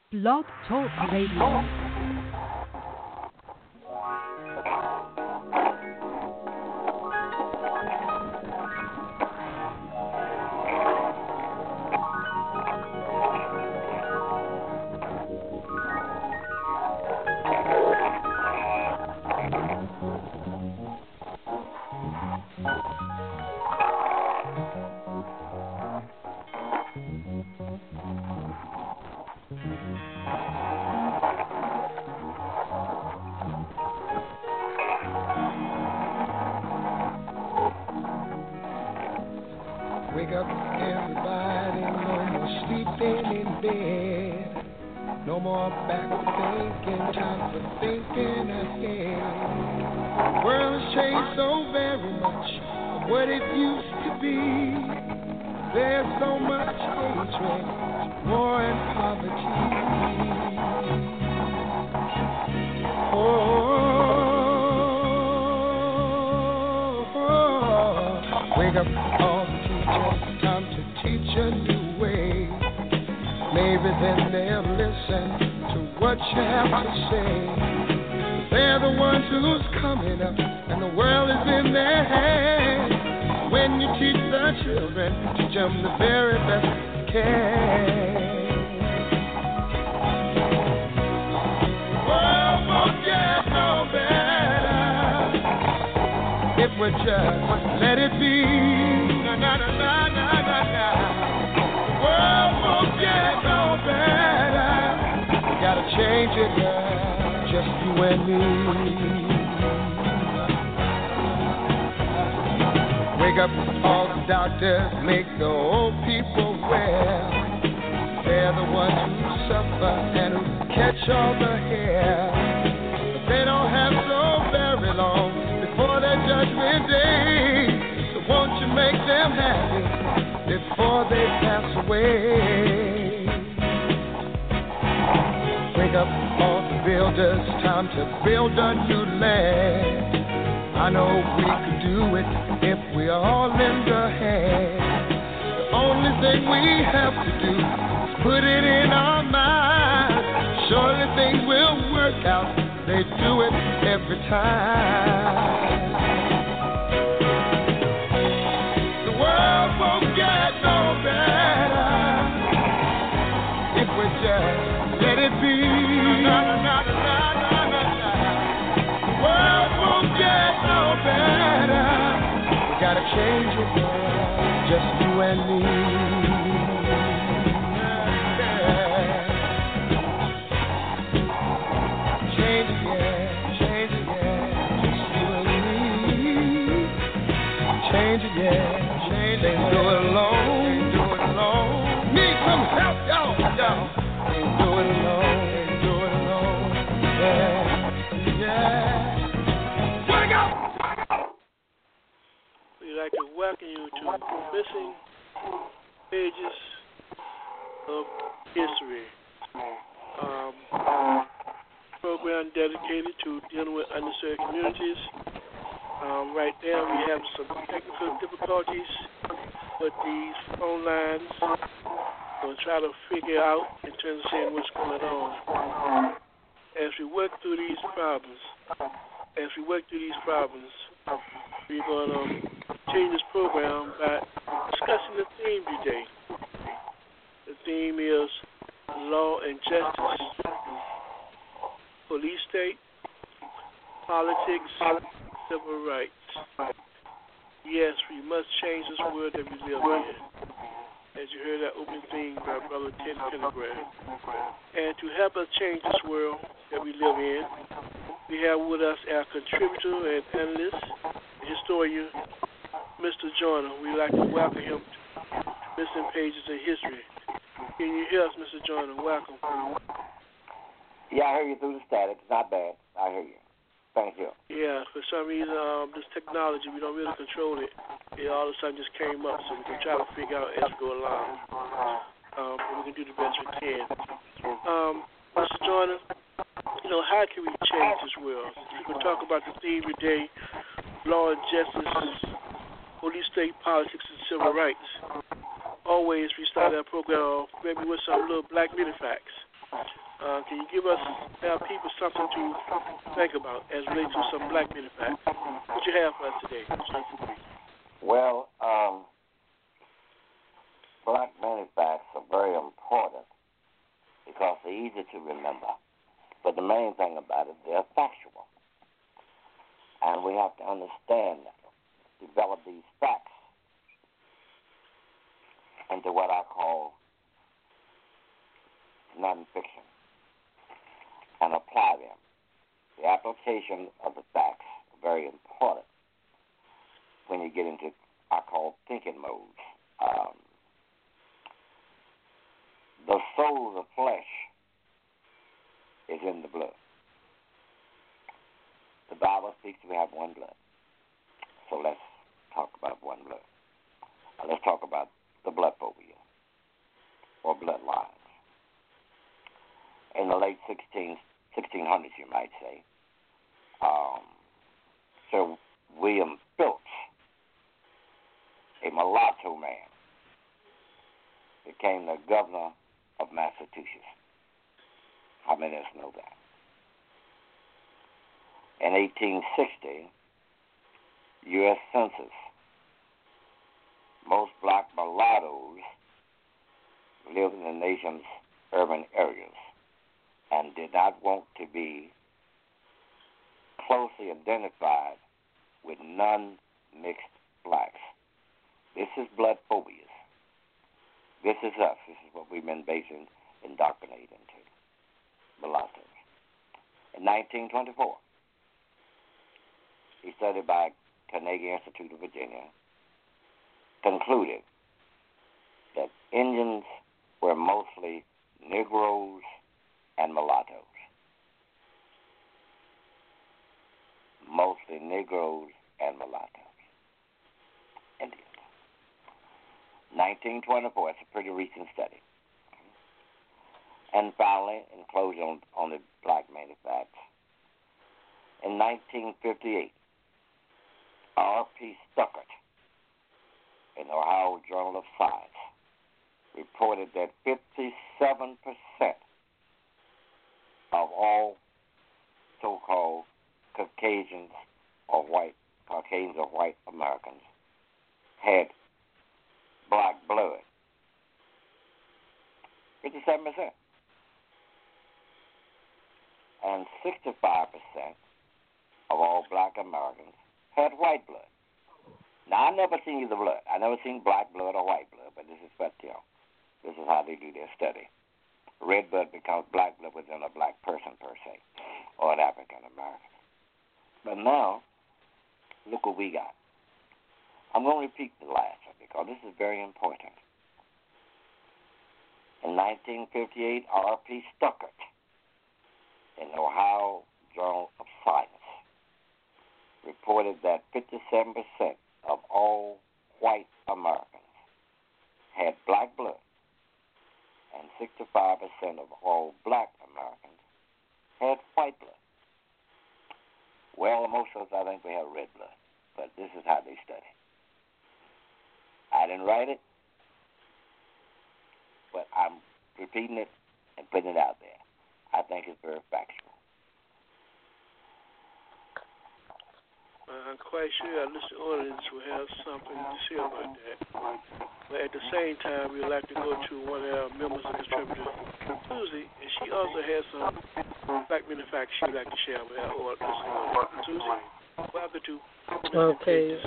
Blog Talk Radio. Wake up, everybody, no more sleeping in bed. No more back thinking, time for thinking ahead. The world has changed so very much from what it used to be. There's so much hatred, war and poverty. Wake up, all the teachers, time to teach a new way. Maybe then they'll listen to what you have to say. They're the ones who's coming up, and the world is in their hands. When you teach the children, teach them the very best you can. The world won't get no better if we just let it be. Na na na na na na na. The world won't get no better. We gotta change it, girl. Just you and me. Wake up, all the doctors, make the old people well. They're the ones who suffer and who catch all the hair. But they don't have so very long before their judgment day. So won't you make them happy before they pass away? Wake up, all the builders, time to build a new land. I know we could do it if we all lend a hand. The only thing we have to do is put it in our minds. Surely things will work out. They do it every time. The world won't get no better if we just let it be. Na, na, na, na, na, na, na. The world won't get no better. We gotta change it, girl. Just you and me. Change it, yeah. Change it, yeah. Just you and me. Change it, yeah. Change it. Ain't do it alone. Ain't do it alone. Need some help, y'all. Ain't do it alone. Ain't do it alone. Yeah. Yeah. Wake up! We'd like to welcome you to Missing Pages of History, program dedicated to dealing with underserved communities. Right now we have some technical difficulties with these phone lines. We'll try to figure out in terms of seeing what's going on. As we work through these problems, we're going to change this program by discussing the theme today. The theme is law and justice, police state, politics, civil rights. Yes, we must change this world that we live in. As you heard that opening theme by Brother Ted Pendergrass. And to help us change this world that we live in, we have with us our contributor and analyst, historian, Mr. Joyner. We'd like to welcome him to Missing Pages in History. Can you hear us, Mr. Joyner? Welcome. Yeah, I hear you through the static. It's not bad. I hear you. Thank you. Yeah, for some reason, this technology, we don't really control it. It all of a sudden just came up, so we can try to figure out as we go along. But we can do the best we can. Mr. Joyner, how can we change this world? We can talk about the theme today, law and justice, police state, politics, and civil rights. Always, we start our program off maybe with some little black minute facts. Can you give us, our people, something to think about as relates to some black men facts? What you have for us today? Well, black men facts are very important because they're easy to remember. But the main thing about it, they're factual. And we have to understand, develop these facts into what I call nonfiction and apply them. The application of the facts are very important when you get into, I call, thinking modes. The soul of the flesh is in the blood. The Bible speaks we have one blood. So let's talk about one blood. Let's talk about the blood phobia or bloodlines. In the late 1600s, you might say, Sir William Phillips, a mulatto man, became the governor of Massachusetts. How many of us know that? In 1860, U.S. Census, most black mulattoes lived in the nation's urban areas and did not want to be closely identified with non-mixed blacks. This is blood phobias. This is us. This is what we've been basing, indoctrinated into. Mulattoes. In 1924, he studied by Carnegie Institute of Virginia, concluded that Indians were mostly Negroes and mulattoes. Mostly Negroes and mulattoes. Indians. 1924, it's a pretty recent study. And finally, in closing on the black man facts, in 1958, R.P. Stuckert in the Ohio Journal of Science reported that 57% of all so-called Caucasians or white Americans had black blood. 57%. And 65% of all black Americans had white blood. Now, I've never seen either blood. I've never seen black blood or white blood, but this is what, this is how they do their study. Red blood becomes black blood within a black person, per se, or an African American. But now, look what we got. I'm going to repeat the last one because this is very important. In 1958, R.P. Stuckert in the Ohio Journal of Science reported that 57% of all white Americans had black blood and 65% of all black Americans had white blood. Well, most of us, I think we have red blood, but this is how they study. I didn't write it, but I'm repeating it and putting it out there. I think it's very factual. I'm quite sure our listening audience will have something to say about that. But at the same time, we'd like to go to one of our members of this tribute, Susie, and she also has some black men facts she would like to share with our audience. Susie, welcome to. Okay.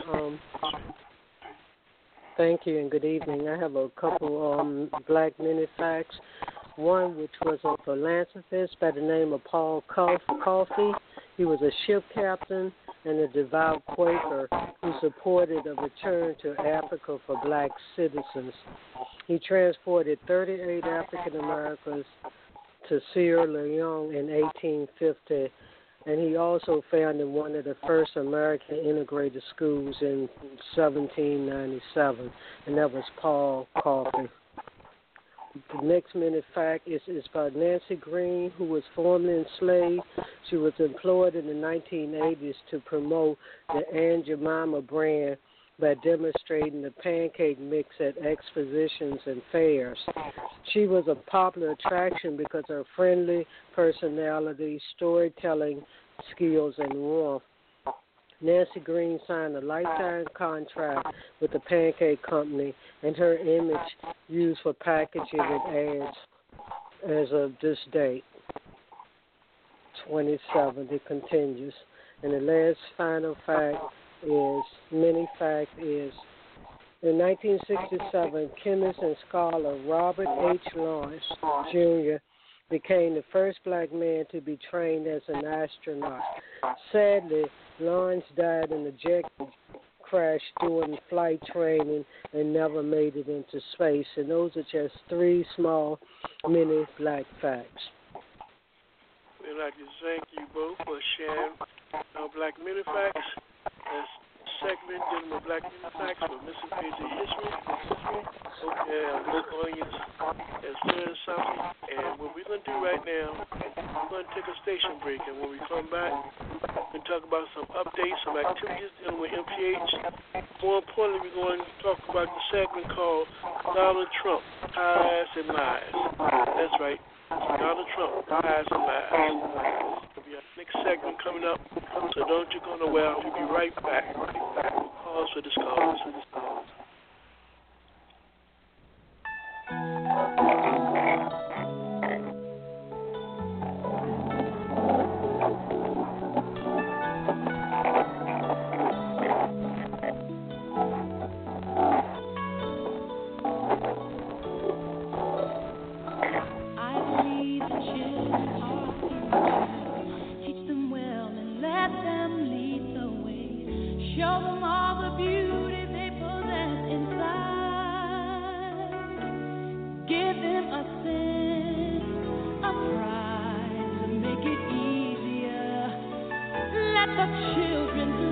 Thank you and good evening. I have a couple black men facts. One which was a philanthropist by the name of Paul Coffey. He was a ship captain and a devout Quaker who supported a return to Africa for black citizens. He transported 38 African Americans to Sierra Leone in 1850, and he also founded one of the first American integrated schools in 1797, and that was Paul Coffey. The next minute fact is about Nancy Green, who was formerly enslaved. She was employed in the 1980s to promote the Aunt Jemima brand, by demonstrating the pancake mix at expositions and fairs. She was a popular attraction because of her friendly personality, storytelling skills, and warmth. Nancy Green signed a lifetime contract with the Pancake Company, and her image used for packaging and ads as of this date, 2070, continues. And the last final fact is, in 1967, chemist and scholar Robert H. Lawrence, Jr. became the first black man to be trained as an astronaut. Sadly, Lawrence died in a jet crash during flight training and never made it into space. And those are just 3 small, mini black facts. We'd like to thank you both for sharing our Black Mini Facts. That's segment dealing with Black Mini Facts for Mississippi history. Hope this audience has learned something. And what we're going to do right now, we're going to take a station break. And when we come back, we're going to talk about some updates, some activities dealing with MPH. More importantly, we're going to talk about the segment called Donald Trump, Lies and Lies. That's right. Donald Trump, Lies and Lies. There'll be our next segment coming up, so don't you go nowhere. We'll be right back. Pause for this call. Show them all the beauty they possess inside. Give them a sense of pride to make it easier. Let the children's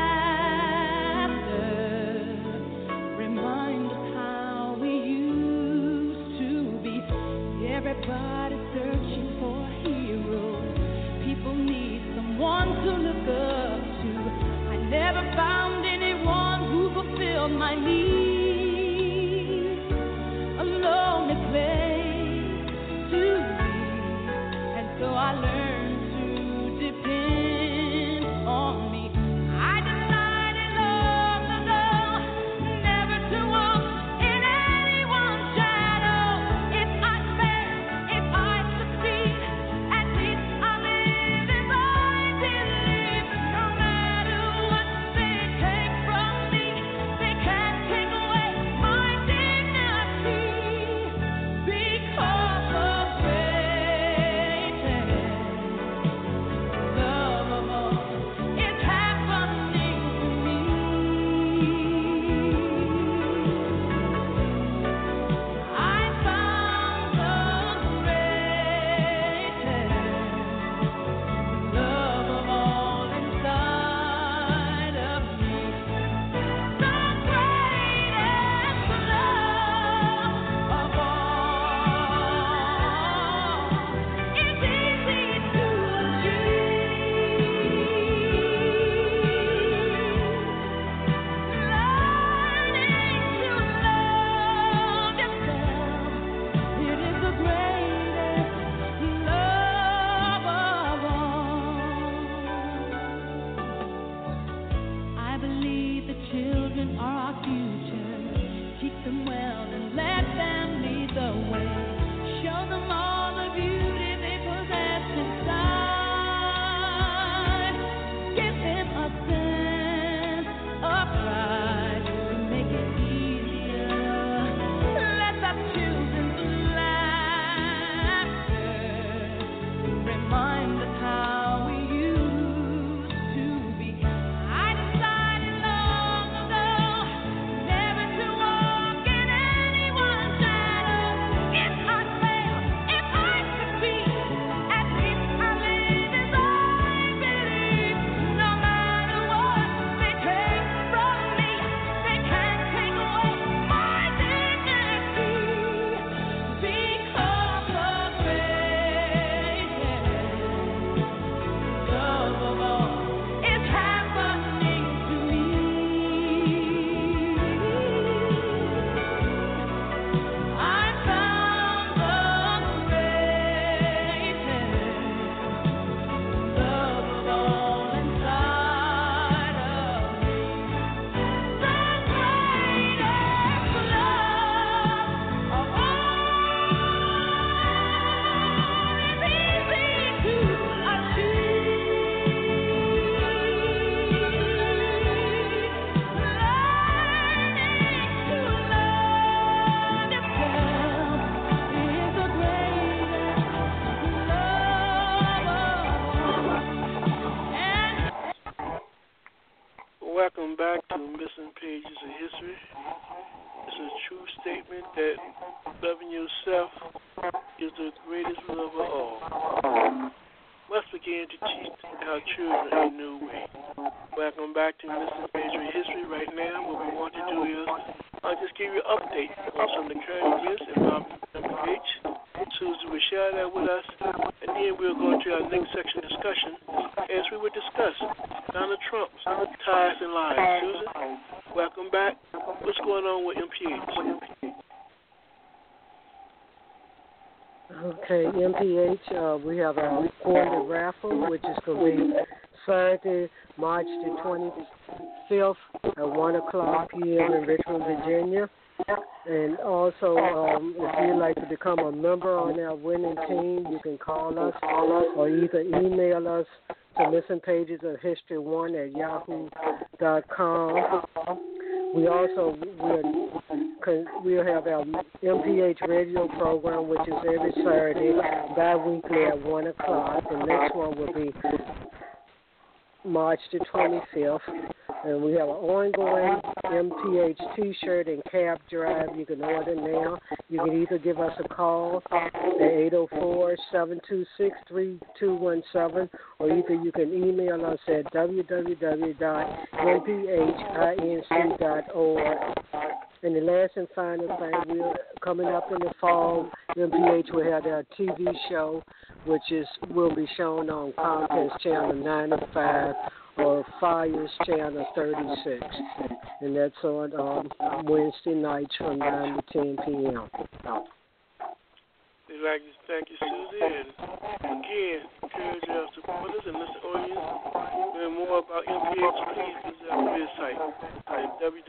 laughter remind us how we used to be. Everybody searching for a hero. People need someone to look up to. Never found anyone who fulfilled my needs. A lonely place to be, and so I learned to depend on me. I decided long ago never to walk in anyone's shadow. If I fail, if I succeed, at least I live as I believe. No matter what they take from me, they can't take missing pages of history. It's a true statement that loving yourself is the greatest love of all. Must begin to teach our children a new way. Welcome back to Missing Page of History. Right now, what we want to do is just give you an update on some of the current events about WH. Susie will share that with us, and then we'll go into our next section discussion as we would discuss Donald Trump's ties and lies. Susan, welcome back. What's going on with MPH? Okay, MPH, we have a quarterly raffle, which is going to be Saturday, March the 25th at 1 o'clock p.m. in Richmond, Virginia. And also, if you'd like to become a member on our winning team, you can call us or either email us to missingpagesofhistory1@yahoo.com. We also we'll have our MPH radio program, which is every Saturday, bi-weekly at 1 o'clock. The next one will be March the 25th. And we have an ongoing MPH T-shirt and cap drive. You can order now. You can either give us a call at 804-726-3217, or either you can email us at www.mphinc.org. And the last and final thing, we're coming up in the fall. MPH will have our TV show, which will be shown on Comcast Channel 95 or Fire's Channel 36. And that's on Wednesday nights from 9 to 10 p.m. We'd like to thank you, Susie, and again, encourage our supporters and listen audience. Learn more about MPH, please visit our website at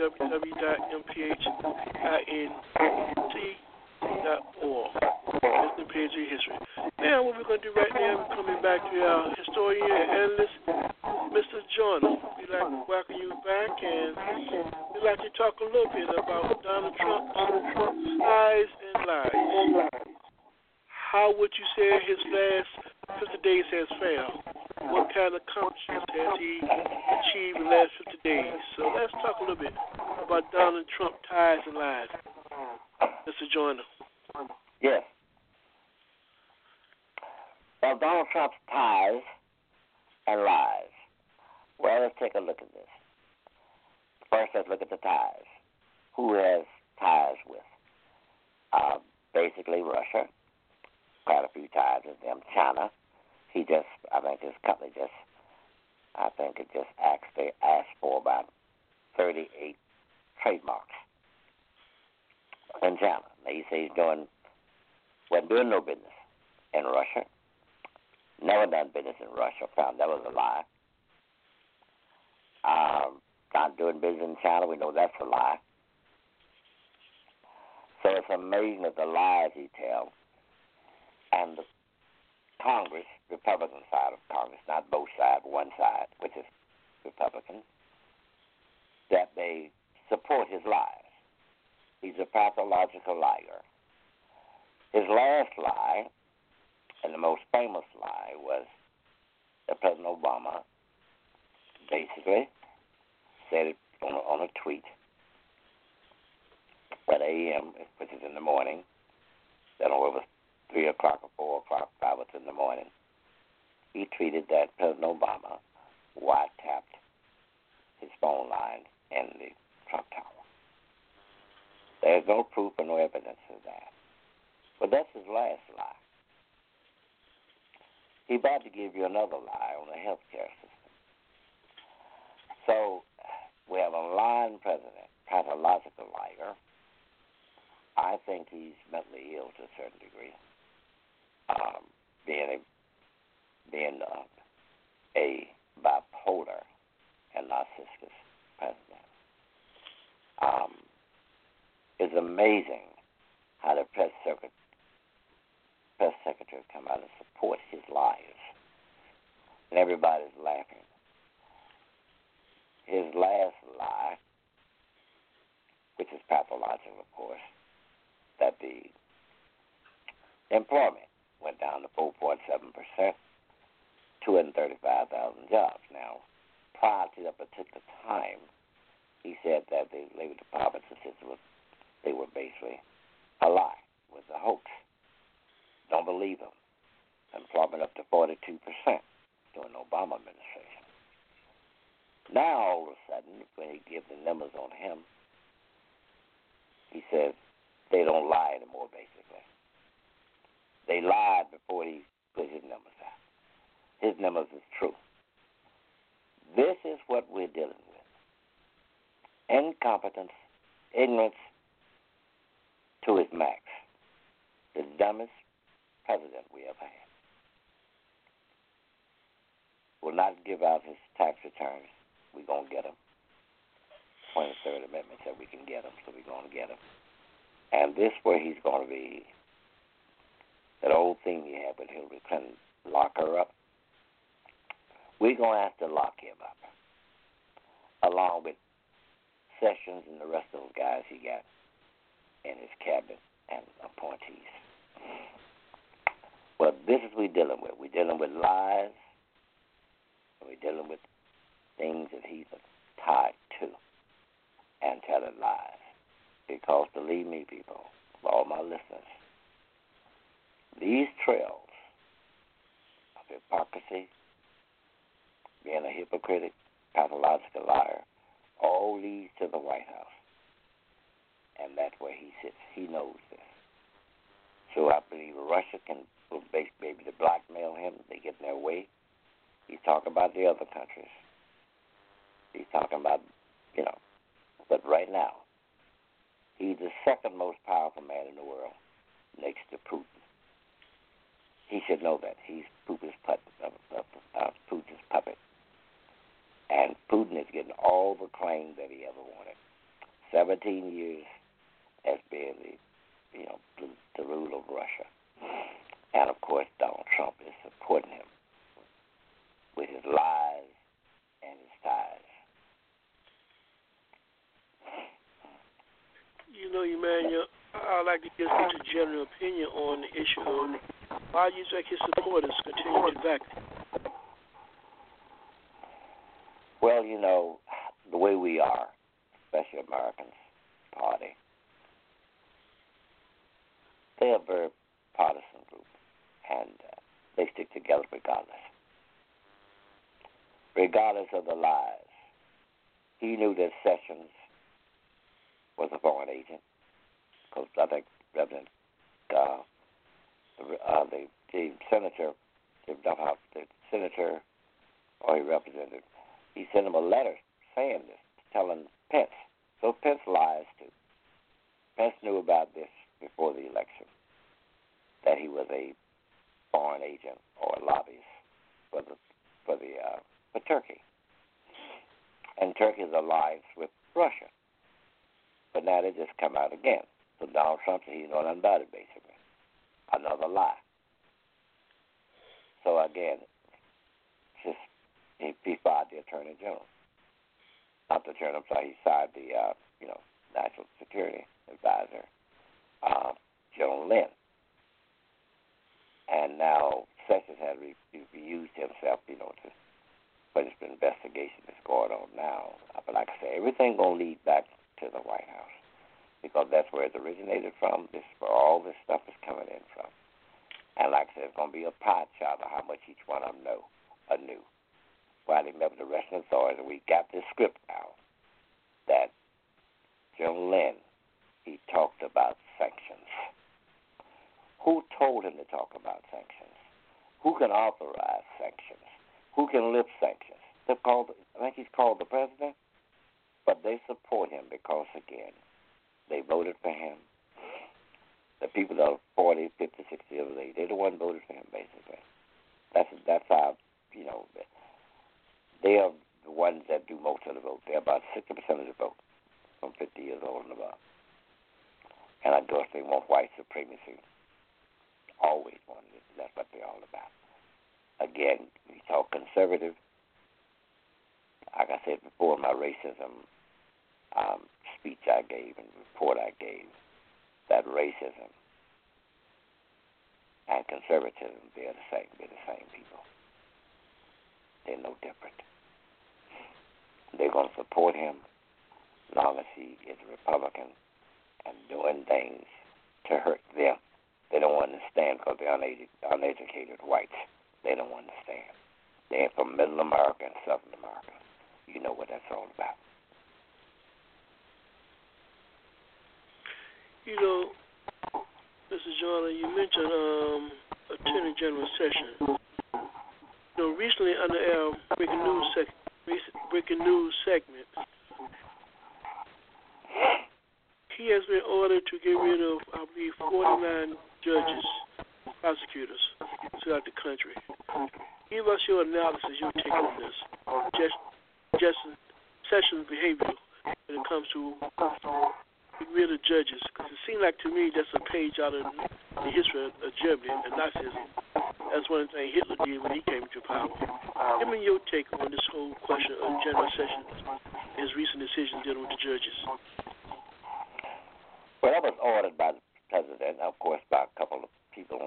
www.mphinc.org. That's the page of history. Now, what we're going to do right now, we're coming back to our historian and analyst, Mr. Joyner. We'd like to welcome you back, and we'd like to talk a little bit about Donald Trump's lies and lies. How would you say his last 50 days has failed? What kind of accomplishments has he achieved in the last 50 days? So let's talk a little bit about Donald Trump ties and lies. Mr. Joyner. Yes. Well, Donald Trump's ties and lies. Well, let's take a look at this. First, let's look at the ties. Who has ties with? Basically, Russia. Quite a few ties with them. China. I think his company asked for about 38 trademarks in China. Now, you say wasn't doing no business in Russia. Never done business in Russia. Found that was a lie. Not doing business in China, we know that's a lie. So it's amazing that the lies he tells, and the Congress, Republican side of Congress, not both sides, one side, which is Republican, that they support his lies. He's a pathological liar. His last lie, and the most famous lie, was that President Obama basically said it on a tweet at a.m., which is in the morning, then over 3 o'clock or 4 o'clock, 5 in the morning, he tweeted that President Obama wiretapped his phone line in the Trump Tower. There's no proof or no evidence of that. But that's his last lie. He's about to give you another lie on the health care system. So we have a lying president, pathological liar. I think he's mentally ill to a certain degree, being a bipolar and narcissistic president. It's amazing how the press secretary come out and support his lies, and everybody's laughing. His last lie, which is pathological, of course, that the employment went down to 4.7%, 235,000 jobs. Now, prior to that particular time, he said that the Labor Department statistics they were basically a lie, was a hoax. Don't believe them. Employment up to 42% during the Obama administration. Now, all of a sudden, when he gives the numbers on him, he says they don't lie anymore, basically. They lied before he put his numbers out. His numbers is true. This is what we're dealing with. Incompetence, ignorance to its max. The dumbest president we ever had. Will not give out his tax returns. We're going to get them. 23rd Amendment said we can get them, so we're going to get them. And this where he's going to be, that old thing he had with Hillary Clinton, lock her up. We're going to have to lock him up, along with Sessions and the rest of those guys he got in his cabinet and appointees. Well, this is what we're dealing with. We're dealing with lies, and we're dealing with things that he's tied to and telling lies. Because, believe me, people, all my listeners, these trails of hypocrisy, being a hypocritic, pathological liar, all leads to the White House. And that's where he sits. He knows this. So I believe Russia can maybe to blackmail him. They get in their way. He's talking about the other countries. He's talking about, but right now, he's the second most powerful man in the world next to Putin. He should know that. He's Putin's puppet. And Putin is getting all the claim that he ever wanted. 17 years as being the rule of Russia. And, of course, Donald Trump is supporting him with his lies and his ties. Emmanuel, I'd like to just get your general opinion on the issue of why you think his supporters continue to back him. Well, the way we are, especially Americans, party, they're a very partisan group, and they stick together regardless. Regardless of the lies. He knew that Sessions was a foreign agent, because I think Reverend, the senator, the senator, or he represented, he sent him a letter saying this, telling Pence. So Pence lies too. Pence knew about this before the election, that he was a foreign agent or a lobbyist for Turkey. And Turkey's alliance with Russia. But now they just come out again. So Donald Trump said he's not about it, basically. Another lie. So again, he fired the Attorney General. Not the Attorney General, he fired the National Security Advisor, General Lynn. And now Sessions has reused himself, but it's an investigation that's going on now. But like I say, everything going to lead back to the White House, because that's where it originated from. This is where all this stuff is coming in from. And like I said, it's going to be a pie chart of how much each one of them knew. While they met with the Russian authorities, we got this script now that General Lynn, he talked about sanctions. Who told him to talk about sanctions? Who can authorize sanctions? Who can lift sanctions? I think he's called the president, but they support him because, again, they voted for him. The people that are 40, 50, 60 years of age, they're the ones voted for him, basically. That's how, they are the ones that do most of the vote. They're about 60% of the vote from 50 years old and above. And of course, they want white supremacy. Always wanted it. That's what they're all about. Again, we talk conservative. Like I said before, my racism speech I gave and report I gave, that racism and conservatism, they're the same. They're the same people. They're no different. They're going to support him as long as he is a Republican and doing things to hurt them. They don't understand because they're uneducated whites. They don't understand. They're from Middle America and Southern America. You know what that's all about. You know, Mr. Joyner, you mentioned Attorney General Sessions. You know, recently under our breaking news segment, he has been ordered to get rid of, I believe, 49 judges, prosecutors throughout the country. Give us your analysis, your take on this. Sessions' behavior when it comes to getting rid of judges. Because it seems like to me that's a page out of the history of Germany and Nazism. That's one of the things Hitler did when he came to power. Give me your take on this whole question of General Sessions and his recent decisions dealing with the judges. Well, that was ordered by the president, of course, by a couple of people.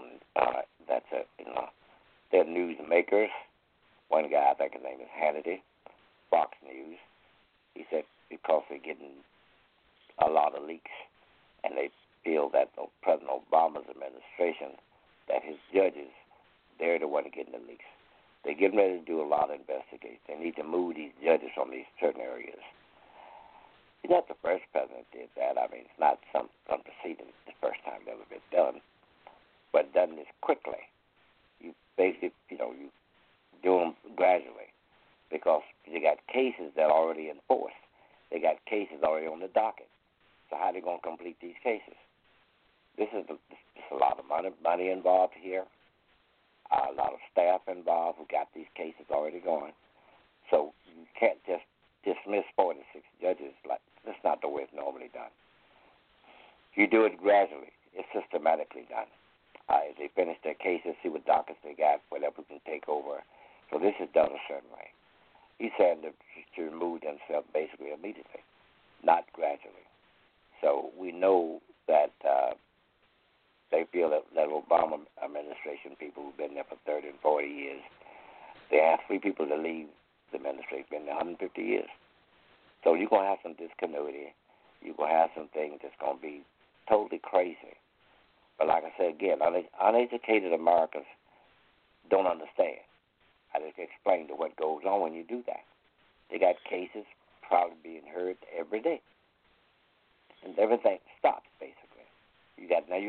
They're newsmakers. One guy, I think his name is Hannity, Fox News. He said because they're getting a lot of leaks, and they feel that President Obama's administration, that his judges, they're the one getting the leaks. They're getting ready to do a lot of investigating. They need to move these judges from these certain areas. He's not the first president that did that. I mean, it's not some unprecedented the first time that ever been done, but done this quickly. You basically, you do them gradually because you got cases that are already enforced. They got cases already on the docket. So how are they going to complete these cases? This is a lot of money involved here, a lot of staff involved who got these cases already going. So you can't just dismiss 46 judges. Like that's not the way it's normally done. You do it gradually. It's systematically done. As they finish their cases, see what dockets they got, whatever can take over. So this is done a certain way. He's saying to remove themselves basically immediately, not gradually. So we know that they feel that Obama administration people who've been there for 30 and 40 years, they asked 3 people to leave the administration, been there 150 years. So you're going to have some discontinuity. You're going to have some things that's going to be totally crazy. But like I said again, uneducated Americans don't understand. I just explained to what goes on when you do that. They got cases probably being heard every day, and everything stops basically. You got to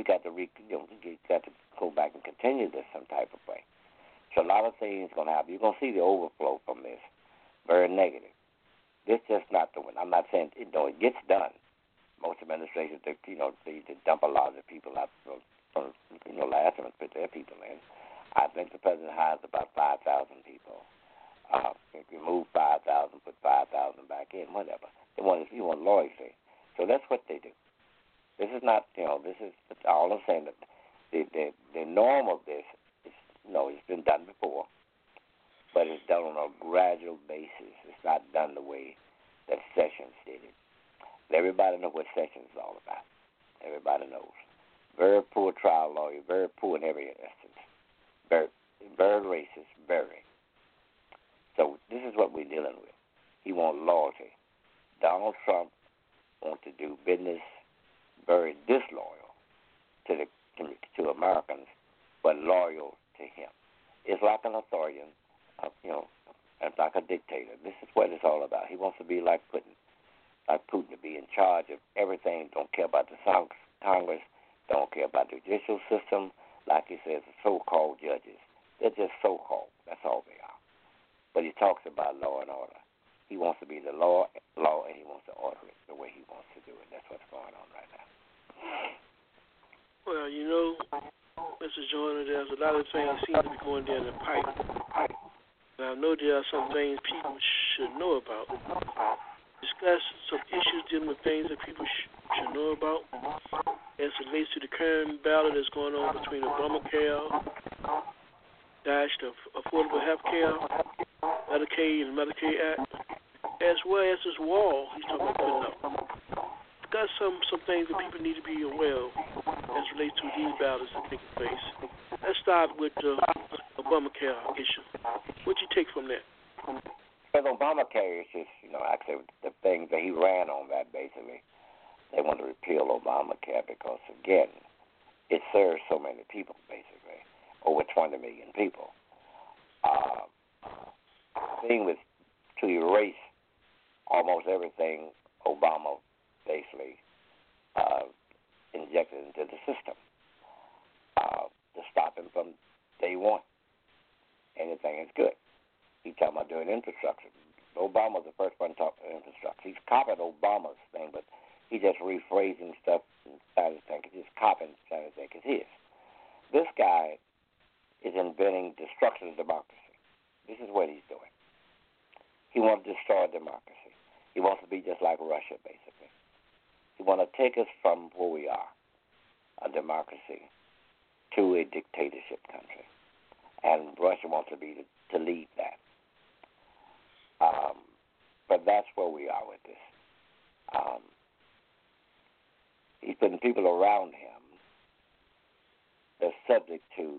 go back and continue this some type of way. So a lot of things going to happen. You're going to see the overflow from this, very negative. This just not the one. I'm not saying it gets done. Most administrations, they dump a lot of the people out from last time and put their people in. I think the president hires about 5,000 people. If you move 5,000, put 5,000 back in, whatever. You want loyalty. So that's what they do. This is not, this is all I'm saying. That the norm of this is, it's been done before, but it's done on a gradual basis. It's not done the way that Sessions did it. Everybody knows what Sessions is all about. Everybody knows. Very poor trial lawyer, very poor in every instance. Very, very racist, very. So this is what we're dealing with. He wants loyalty. Donald Trump wants to do business very disloyal to Americans, but loyal to him. It's like an authoritarian, it's like a dictator. This is what it's all about. He wants to be like Putin, to be in charge of everything. Don't care about the Congress. Don't care about the judicial system. Like he says, the so-called judges. They're just so-called. That's all they are. But he talks about law and order. He wants to be the law, and he wants to order it the way he wants to do it. That's what's going on right now. Well, Mr. Joyner, there's a lot of things that seem to be going down the pipe. And I know there are some things people should know about. Discuss some issues dealing with things that people should know about as it relates to the current battle that's going on between Obamacare, the Affordable Health Care, Medicaid and Medicaid Act, as well as this wall he's talking about putting up. Discuss some things that people need to be aware of as it relates to these battles that are taking place. Let's start with the Obamacare issue. What do you take from that? But Obamacare is just, actually the things that he ran on that basically. They want to repeal Obamacare because, again, it serves so many people, basically, over 20 million people. Thing was to erase almost everything Obama basically injected into the system to stop him from day one. Anything is good. He's talking about doing infrastructure. Obama was the first one to talk about infrastructure. He's copied Obama's thing, but he's just rephrasing stuff and trying to think. He's just copying, trying to think it's his. This guy is inventing destruction of democracy. This is what he's doing. He wants to destroy democracy. He wants to be just like Russia, basically. He wants to take us from where we are, a democracy, to a dictatorship country. And Russia wants to lead that. But that's where we are with this. He's putting people around him that's subject to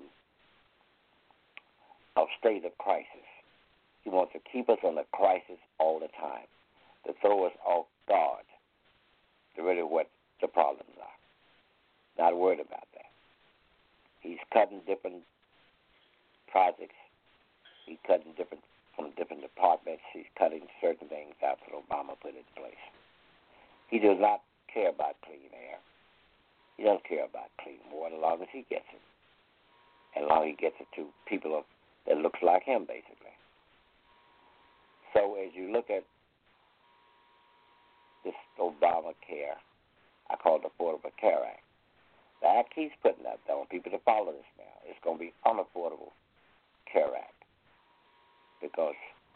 a state of crisis. He wants to keep us on a crisis all the time, to throw us off guard to really what the problems are. Not worried about that. He's cutting different projects. He's cutting from different departments. He's cutting certain things out that Obama put in place. He does not care about clean air. He doesn't care about clean water as long as he gets it. And as long as he gets it to people that looks like him, basically. So as you look at this Obamacare, I call it the Affordable Care Act. The act he's putting up, I want people to follow this now. It's going to be Unaffordable Care Act. Because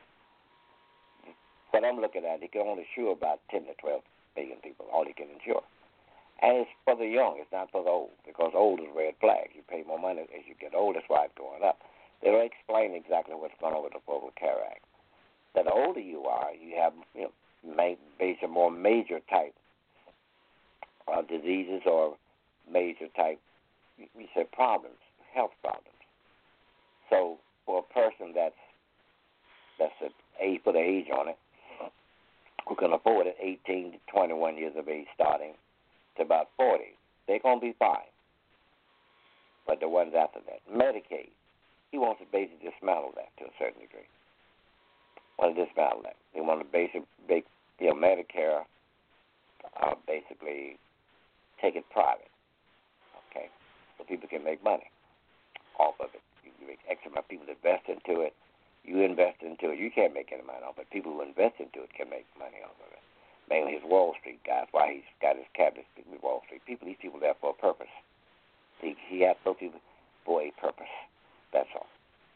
what I'm looking at, he can only insure about 10 to 12 million people, all he can insure. And it's for the young, it's not for the old, because old is red flag. You pay more money as you get old, that's why it's going up. They don't explain exactly what's going on with the Affordable Care Act. That the older you are, you have basically more major type diseases or major type, we say problems, health problems. So for a person that's an age, put an age on it, who can afford it, 18 to 21 years of age starting to about 40, they're going to be fine. But the ones after that, Medicaid, he wants to basically dismantle that to a certain degree. Want to dismantle that. They want to basically, Medicare, basically take it private, okay, so people can make money off of it. You make extra money. People invest into it. You invest into it. You can't make any money off it. People who invest into it can make money off of it. Mainly his Wall Street guys. Why he's got his cabinet speaking with Wall Street people. These people there for a purpose. He has those people for a purpose. That's all.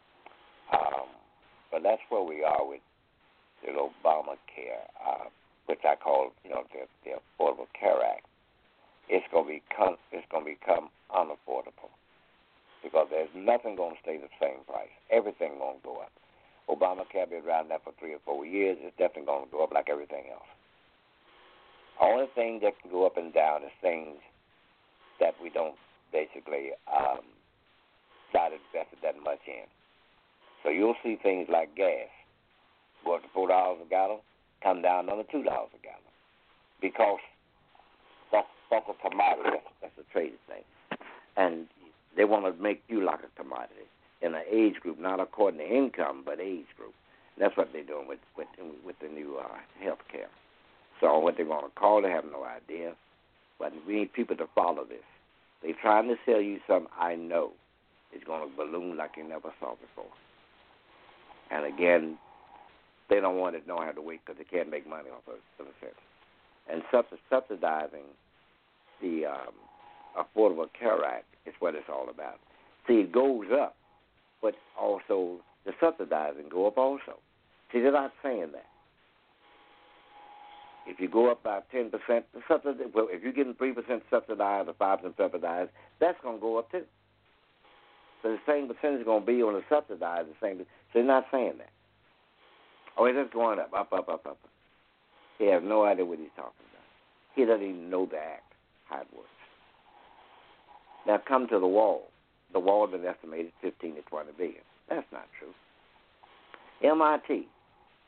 But that's where we are with the Obamacare, which I call, the Affordable Care Act. It's going to become unaffordable because there's nothing going to stay the same price. Everything going to go up. Obamacare been around that for 3 or 4 years. It's definitely going to go up like everything else. The only thing that can go up and down is things that we don't basically not invested that much in. So you'll see things like gas go up to $4 a gallon, come down under $2 a gallon, because that's a commodity. That's a trade thing, and they want to make you like a commodity in an age group, not according to income, but age group. And that's what they're doing with the new health care. So what they're going to call, they have no idea, but we need people to follow this. They're trying to sell you something I know is going to balloon like you never saw before. And again, they don't want to know how to wait because they can't make money off of it. And subsidizing the Affordable Care Act is what it's all about. See, it goes up, but also the subsidizing go up also. See, they're not saying that. If you go up by 10%, if you're getting 3% subsidized or 5% subsidized, that's going to go up too. So the same percentage is going to be on the subsidized, the same. So they're not saying that. Oh, it's just going up. He has no idea what he's talking about. He doesn't even know the act, how it works. Now come to the wall. The wall has been estimated 15 to 20 billion. That's not true. MIT,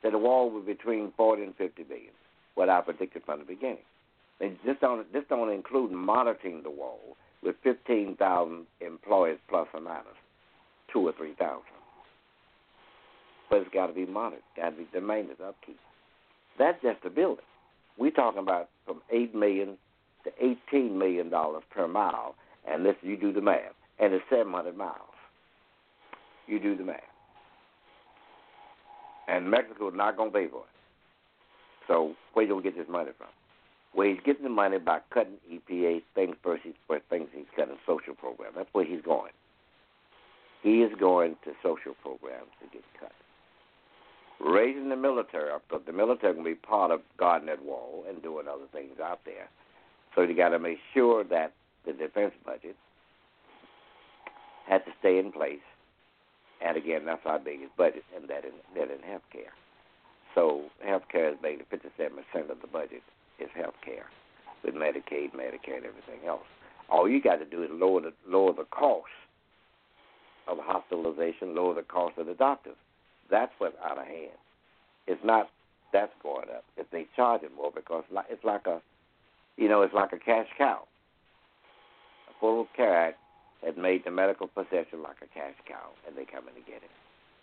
that the wall was between 40 and 50 billion, what I predicted from the beginning. And this don't include monitoring the wall with 15,000 employees plus or minus 2,000 or 3,000. But it's got to be monitored, got to be the maintenance, upkeep. That's just the building. We're talking about from $8 million to $18 million per mile, and this you do the math, and it's 700 miles. You do the math. And Mexico is not going to pay for it. So where do we get this money from? Well, he's getting the money by cutting EPA things first. He's cutting social programs. That's where he's going. He is going to social programs to get cut. Raising the military up, because the military can be part of guarding that wall and doing other things out there. So you got to make sure that the defense budget had to stay in place. And again, that's our biggest budget, and that in health care. So health care is basically 57% of the budget is health care, with Medicaid, Medicare, and everything else. All you got to do is lower the cost of hospitalization, lower the cost of the doctors. That's what's out of hand. It's not that's going up. If they charge it more, because it's like a cash cow. Affordable Care Act has made the medical profession like a cash cow, and they come in to get it.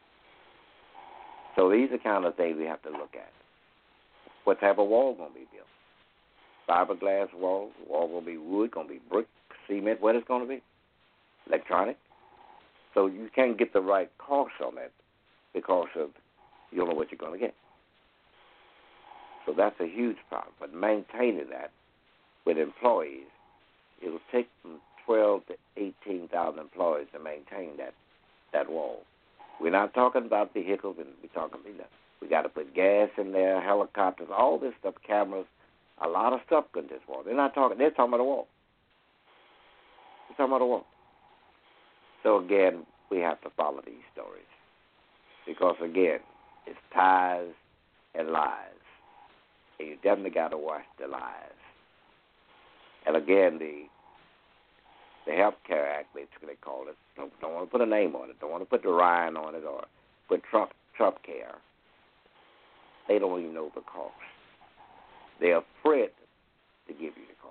So these are kind of things we have to look at. What type of wall going to be built? Fiberglass wall going to be wood, going to be brick, cement, what it's going to be? Electronic? So you can't get the right cost on that because of you don't know what you're going to get. So that's a huge problem. But maintaining that with employees, it will take from 12 to 18,000 employees to maintain that wall. We're not talking about vehicles, and we're talking about we got to put gas in there, helicopters, all this stuff, cameras, a lot of stuff in this wall. They're talking about the wall. They're talking about the wall. So again, we have to follow these stories because again, it's ties and lies, and you definitely got to watch the lies. And again, the Health Care Act, basically they call it. Don't want to put a name on it. Don't want to put the Ryan on it or put Trump Care. They don't even know the cost. They're afraid to give you the cost.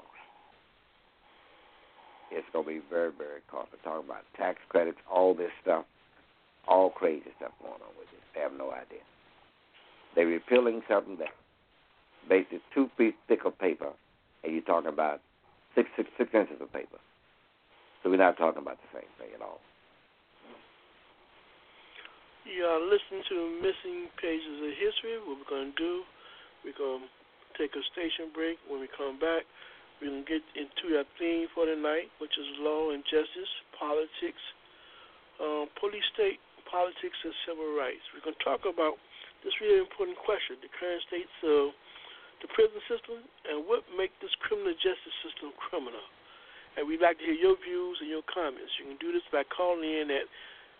It's going to be very, very costly. Talking about tax credits, all this stuff, all crazy stuff going on with it. They have no idea. They're repealing something that basically 2 feet thick of paper, and you're talking about 6 inches of paper. So we're not talking about the same thing at all. You are listening to Missing Pages of History. What we're going to do, we're going to take a station break. When we come back, we're going to get into our theme for tonight, which is law and justice, politics, police state, politics, and civil rights. We're going to talk about this really important question, the current states of the prison system and what makes this criminal justice system criminal. And we'd like to hear your views and your comments. You can do this by calling in at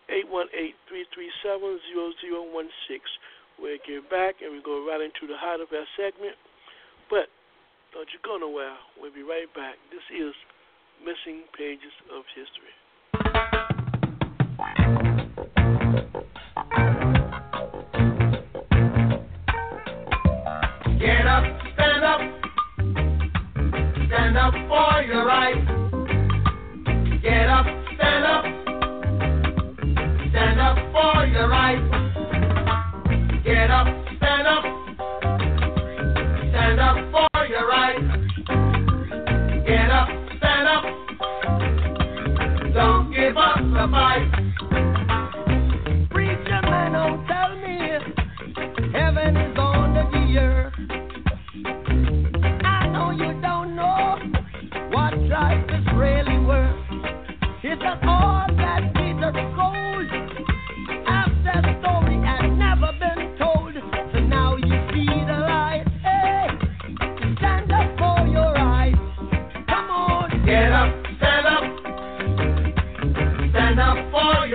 818-337-0016. We'll get back and we go right into the heart of our segment. But don't you go nowhere. We'll be right back. This is Missing Pages of History. Get up, stand up for your rights. Get up, stand up for your rights. Get up, stand up for your rights. Get up, stand up, don't give up the fight. Preacher man, don't tell me heaven is under the earth. I know you don't know what life is really worth. It's not all that glitters gold. After the story had never been told, so now you see the light. Hey, stand up for your rights. Come on, get up, stand up for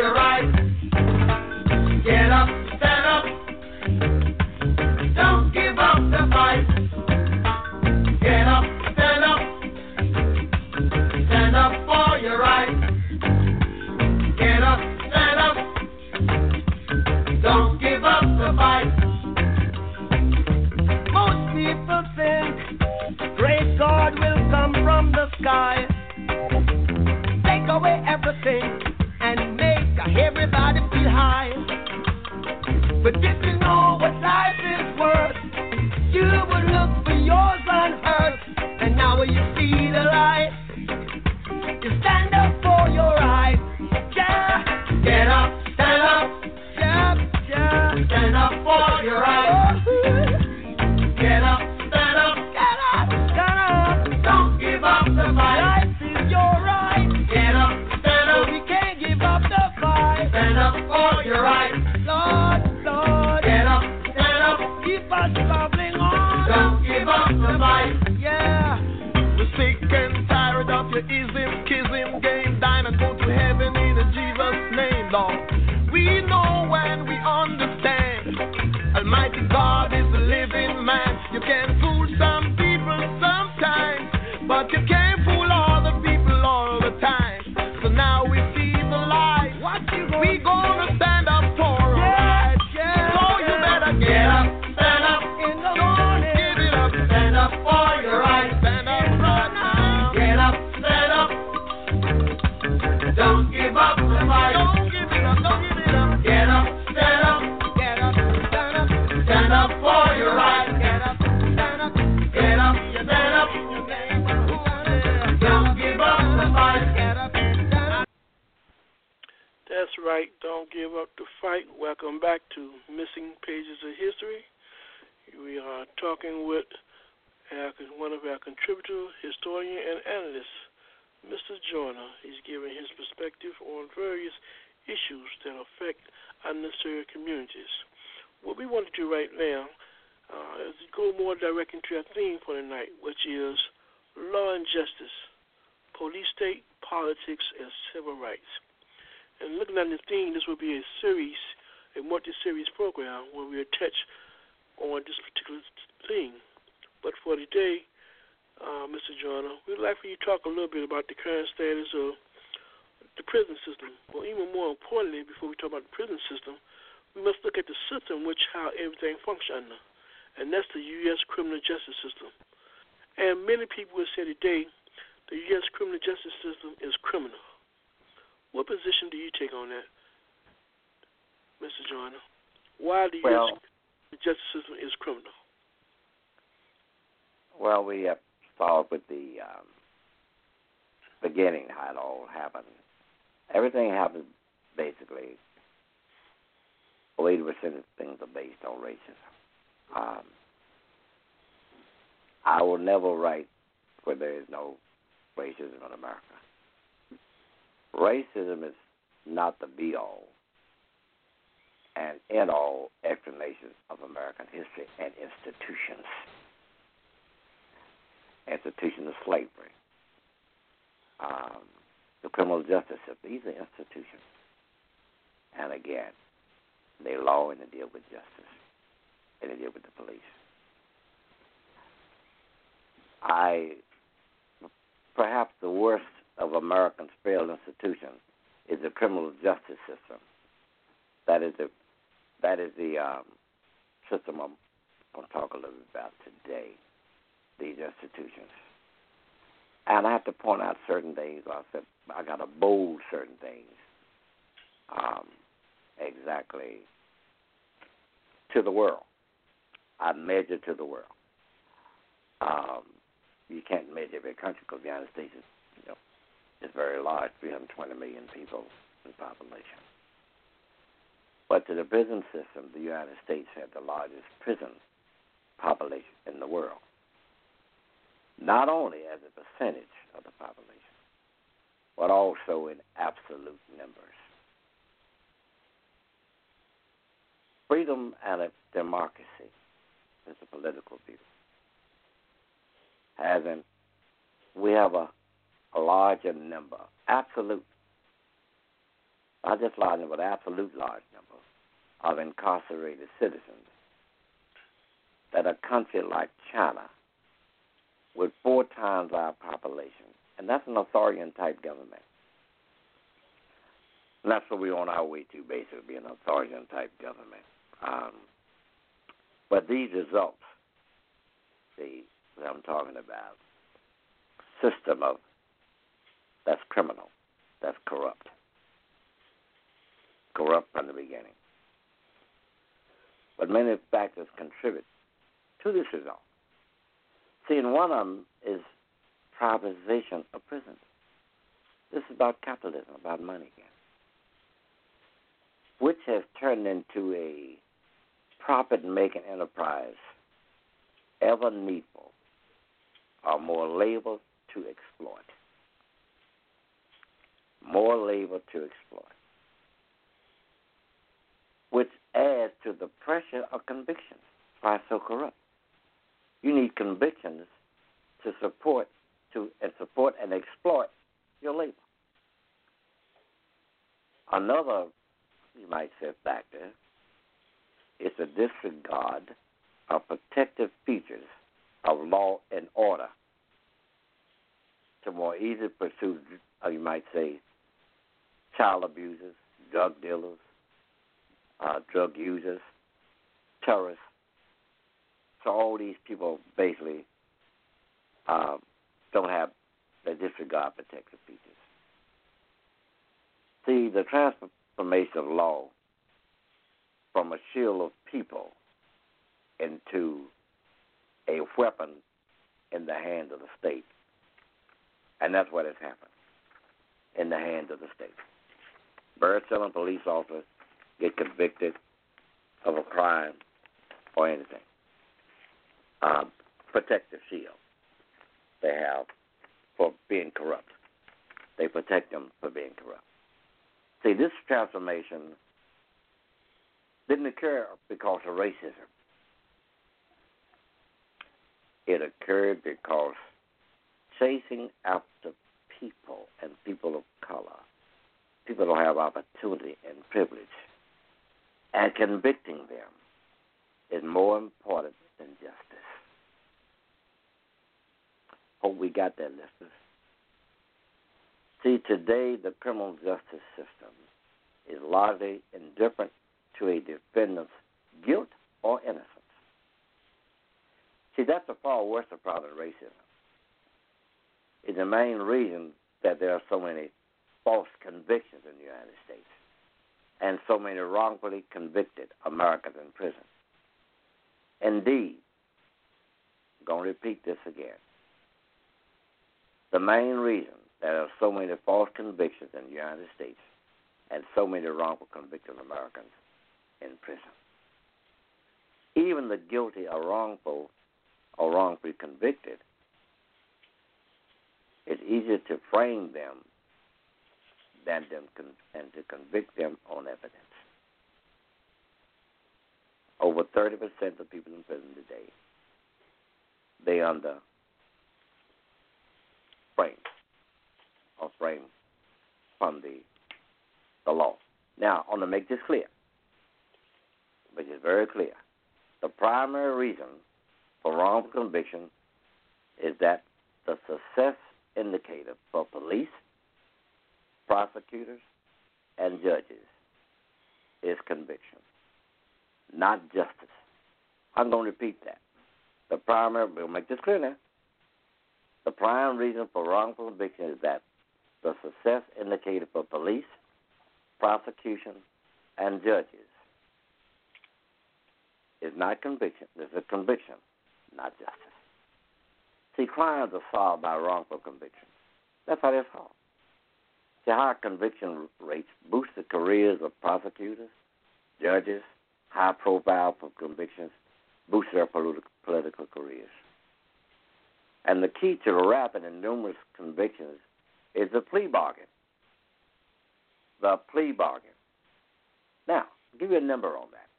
stand up for your rights. Get up, stand up, get up, stand up. Don't give up the fight. Life is your right. Get up, stand up. We can't give up the fight. Stand up for your rights. Lord, Lord. Get up, stand up. Keep us bubbling on. Don't give up the fight. Yeah. We're sick and tired of your ism, kism game. Dine and go to heaven in Jesus' name, Lord. We know and we understand. Almighty God is a living man. You can fool some people sometimes, but you can't fool all the people all the time. So now we see the light. We gonna stand up for our rights. Yeah. So you better get up, stand up in the morning. Give it up, stand up for your rights. Stand up right now. Get up, stand up. Don't give up the fight. Don't give it up, don't give it up. Get up, stand up. Get up, stand up. Stand up for your rights. Get up, stand up. Get up, stand up. Don't give up the fight. Get up, stand up. That's right. Don't give up the fight. Welcome back to Missing Pages of History. We are talking with one of our contributors, historian, and analyst, Mr. Joyner. He's giving his perspective on various issues that affect underserved communities. What we want to do right now is go more direct into our theme for tonight, which is law and justice, police state, politics, and civil rights. And looking at the theme, this will be a series, a multi-series program where we touch on this particular theme. But for today, Mr. Joyner, we'd like for you to talk a little bit about the current status of the prison system. Well, even more importantly, before we talk about the prison system, we must look at the system which how everything functions under, and that's the U.S. criminal justice system. And many people will say today the U.S. criminal justice system is criminal. What position do you take on that, Mr. Joyner? Why the U.S. justice system is criminal? Well, we have started with the beginning, how it all happened. Everything happened basically, 80% of things are based on racism. I will never write where there is no racism in America. Racism is not the be-all and end-all explanation of American history and institutions. Institution of slavery, the criminal justice system. These are institutions. And again, they law and they deal with justice, and they deal with the police. Perhaps the worst of American failed institutions is the criminal justice system. That is the system I'm going to talk a little bit about today. These institutions. And I have to point out certain things. I got to bold certain things exactly to the world. I measure to the world. You can't measure every country because the United States is very large, 320 million people in population. But to the prison system, the United States had the largest prison population in the world. Not only as a percentage of the population, but also in absolute numbers. Freedom and democracy is a political view. We have a larger number, absolute, not just large number, but absolute large number of incarcerated citizens that a country like China with 4 times our population. And that's an authoritarian-type government. And that's what we're on our way to, basically, be an authoritarian-type government. But these results, that I'm talking about, system that's criminal, that's corrupt from the beginning. But many factors contribute to this result. See, and one of them is privatization of prisons. This is about capitalism, about money again, which has turned into a profit-making enterprise ever needful or more labor to exploit? More labor to exploit, which adds to the pressure of convictions. That's why it's so corrupt. You need convictions to support and exploit your labor. Another, you might say, factor is the disregard of protective features of law and order to more easily pursue, you might say, child abusers, drug dealers, drug users, terrorists. So all these people basically don't have the disregard protective features. See, the transformation of law from a shield of people into a weapon in the hand of the state. And that's what has happened, in the hands of the state. Bird-selling police officers get convicted of a crime or anything. Protective shield they have for being corrupt. They protect them for being corrupt. See, this transformation didn't occur because of racism. It occurred because chasing after people and people of color, people don't have opportunity and privilege, and convicting them is more important than justice. Hope we got that, listeners. See, today the criminal justice system is largely indifferent to a defendant's guilt or innocence. See, that's a far worse problem than racism. It's the main reason that there are so many false convictions in the United States and so many wrongfully convicted Americans in prison. Indeed, I'm going to repeat this again. The main reason there are so many false convictions in the United States and so many wrongful convicted Americans in prison. Even the guilty or wrongful or wrongfully convicted, it's easier to frame them than to convict them on evidence. Over 30% of people in prison today, they under frame from the law. Now, I want to make this clear, which is very clear. The primary reason for wrongful conviction is that the success indicator for police, prosecutors, and judges is conviction, not justice. I'm going to repeat that. We'll make this clear now. The prime reason for wrongful conviction is that the success indicator for police, prosecution, and judges is not conviction. This is a conviction, not justice. See, crimes are solved by wrongful conviction. That's how they're solved. See, high conviction rates boost the careers of prosecutors, judges, high profile for convictions, boost their political careers. And the key to the rapid and numerous convictions is the plea bargain. The plea bargain. Now, I'll give you a number on that.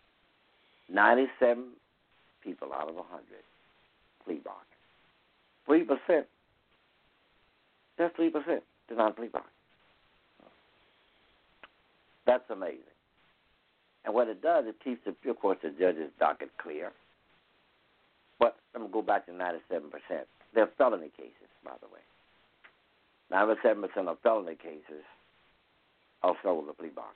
97 people out of 100 plea bargain. 3%. Just 3% deny plea bargain. That's amazing. And what it does, it keeps, of course, the judge's docket clear. But let me go back to 97%. They're felony cases, by the way. 97% of felony cases are sold the plea bargain.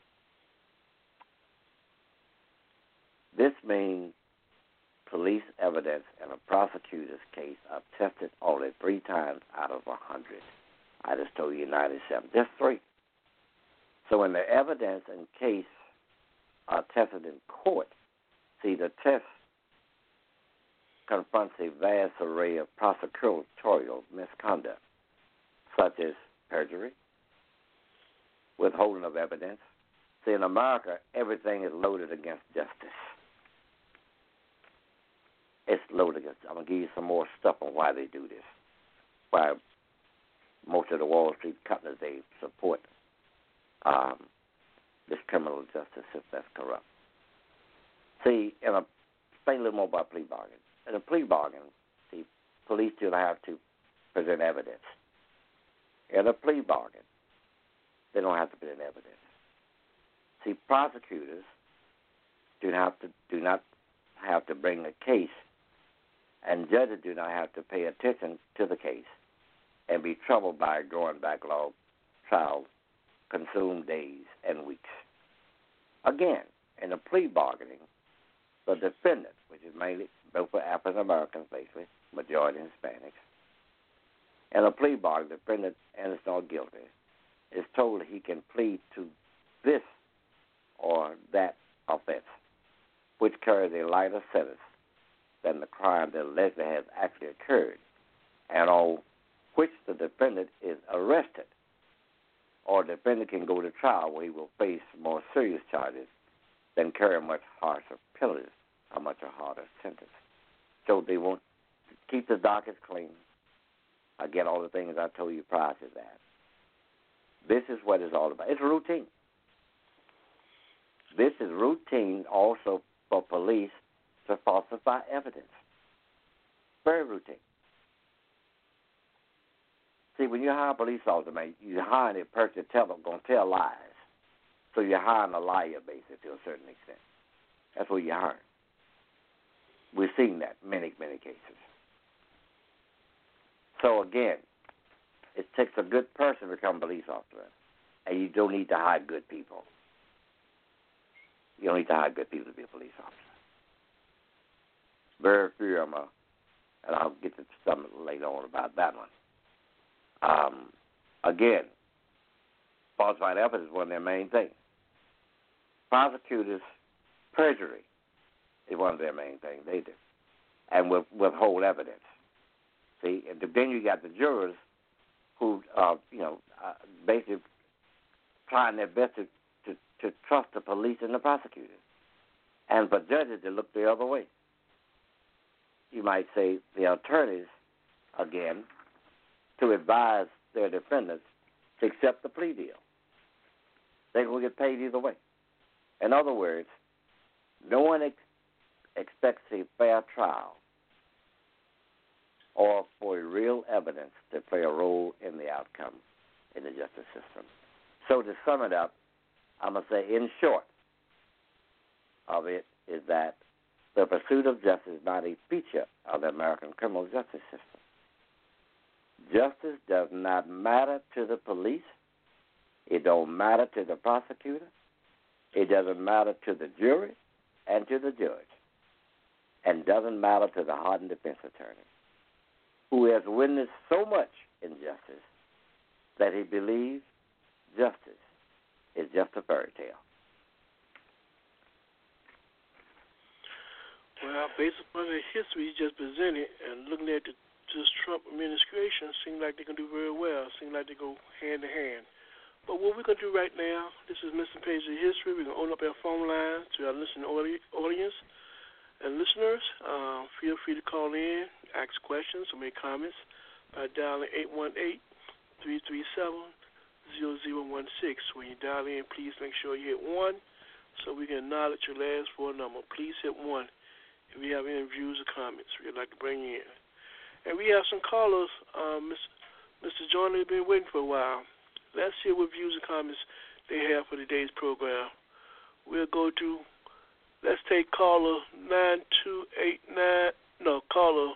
This means police evidence in a prosecutor's case are tested only 3 times out of 100. I just told you 97. Just 3. So when the evidence and case are tested in court, see, the test confronts a vast array of prosecutorial misconduct, such as perjury, withholding of evidence, See, in America, everything is loaded against justice. It's loaded against. I'm going to give you some more stuff on why they do this. Why most of the Wall Street companies, they support this criminal justice system that's corrupt. See, think a little more about plea bargain. In a plea bargain, the police do not have to present evidence. In a plea bargain, they don't have to present evidence. See, prosecutors do not have to bring a case, and judges do not have to pay attention to the case and be troubled by a going backlog trial, consume days and weeks. Again, in a plea bargaining, the defendant, which is mainly both for African Americans, basically, majority Hispanics, in a plea bargain, the defendant, innocent or guilty, is told he can plead to this or that offense, which carries a lighter sentence than the crime that allegedly has actually occurred, and on which the defendant is arrested, or the defendant can go to trial where he will face more serious charges than carry much harsher penalties, a much harder sentence. So they want to keep the dockets clean. I get all the things I told you prior to that. This is what it's all about. It's routine. This is routine also for police to falsify evidence. Very routine. See, when you hire a police officer, man, you're hiring a person going to tell lies. So you're hiring a liar, basically, to a certain extent. That's what you're hiring. We've seen that in many, many cases. So, again, it takes a good person to become a police officer, and you don't need to hire good people. You don't need to hire good people to be a police officer. Very few of them are, and I'll get to something later on about that one. Again, falsified evidence is one of their main things. Prosecutors, perjury is one of their main things they do, and withhold evidence. See, and then you got the jurors who, basically trying their best to trust the police and the prosecutors, and for judges to look the other way. You might say the attorneys, again, to advise their defendants to accept the plea deal. They will get paid either way. In other words, no one expects a fair trial or for real evidence to play a role in the outcome in the justice system. So to sum it up, I'm going to say in short of it is that the pursuit of justice is not a feature of the American criminal justice system. Justice does not matter to the police. It don't matter to the prosecutor. It doesn't matter to the jury and to the judge. And doesn't matter to the hardened defense attorney, who has witnessed so much injustice that he believes justice is just a fairy tale. Well, based upon the history you just presented and looking at this Trump administration, seems like they can do very well. Seems like they go hand in hand. But what we're going to do right now, this is Missing Pages of History. We're going to open up our phone line to our listening audience and listeners. Feel free to call in, ask questions, or make comments by dialing 818-337-0016. When you dial in, please make sure you hit 1 so we can acknowledge your last four number. Please hit 1 if you have any views or comments we'd like to bring in. And we have some callers. Mr. Joyner has been waiting for a while. Let's see what views and comments they have for today's program. Let's take caller 6029.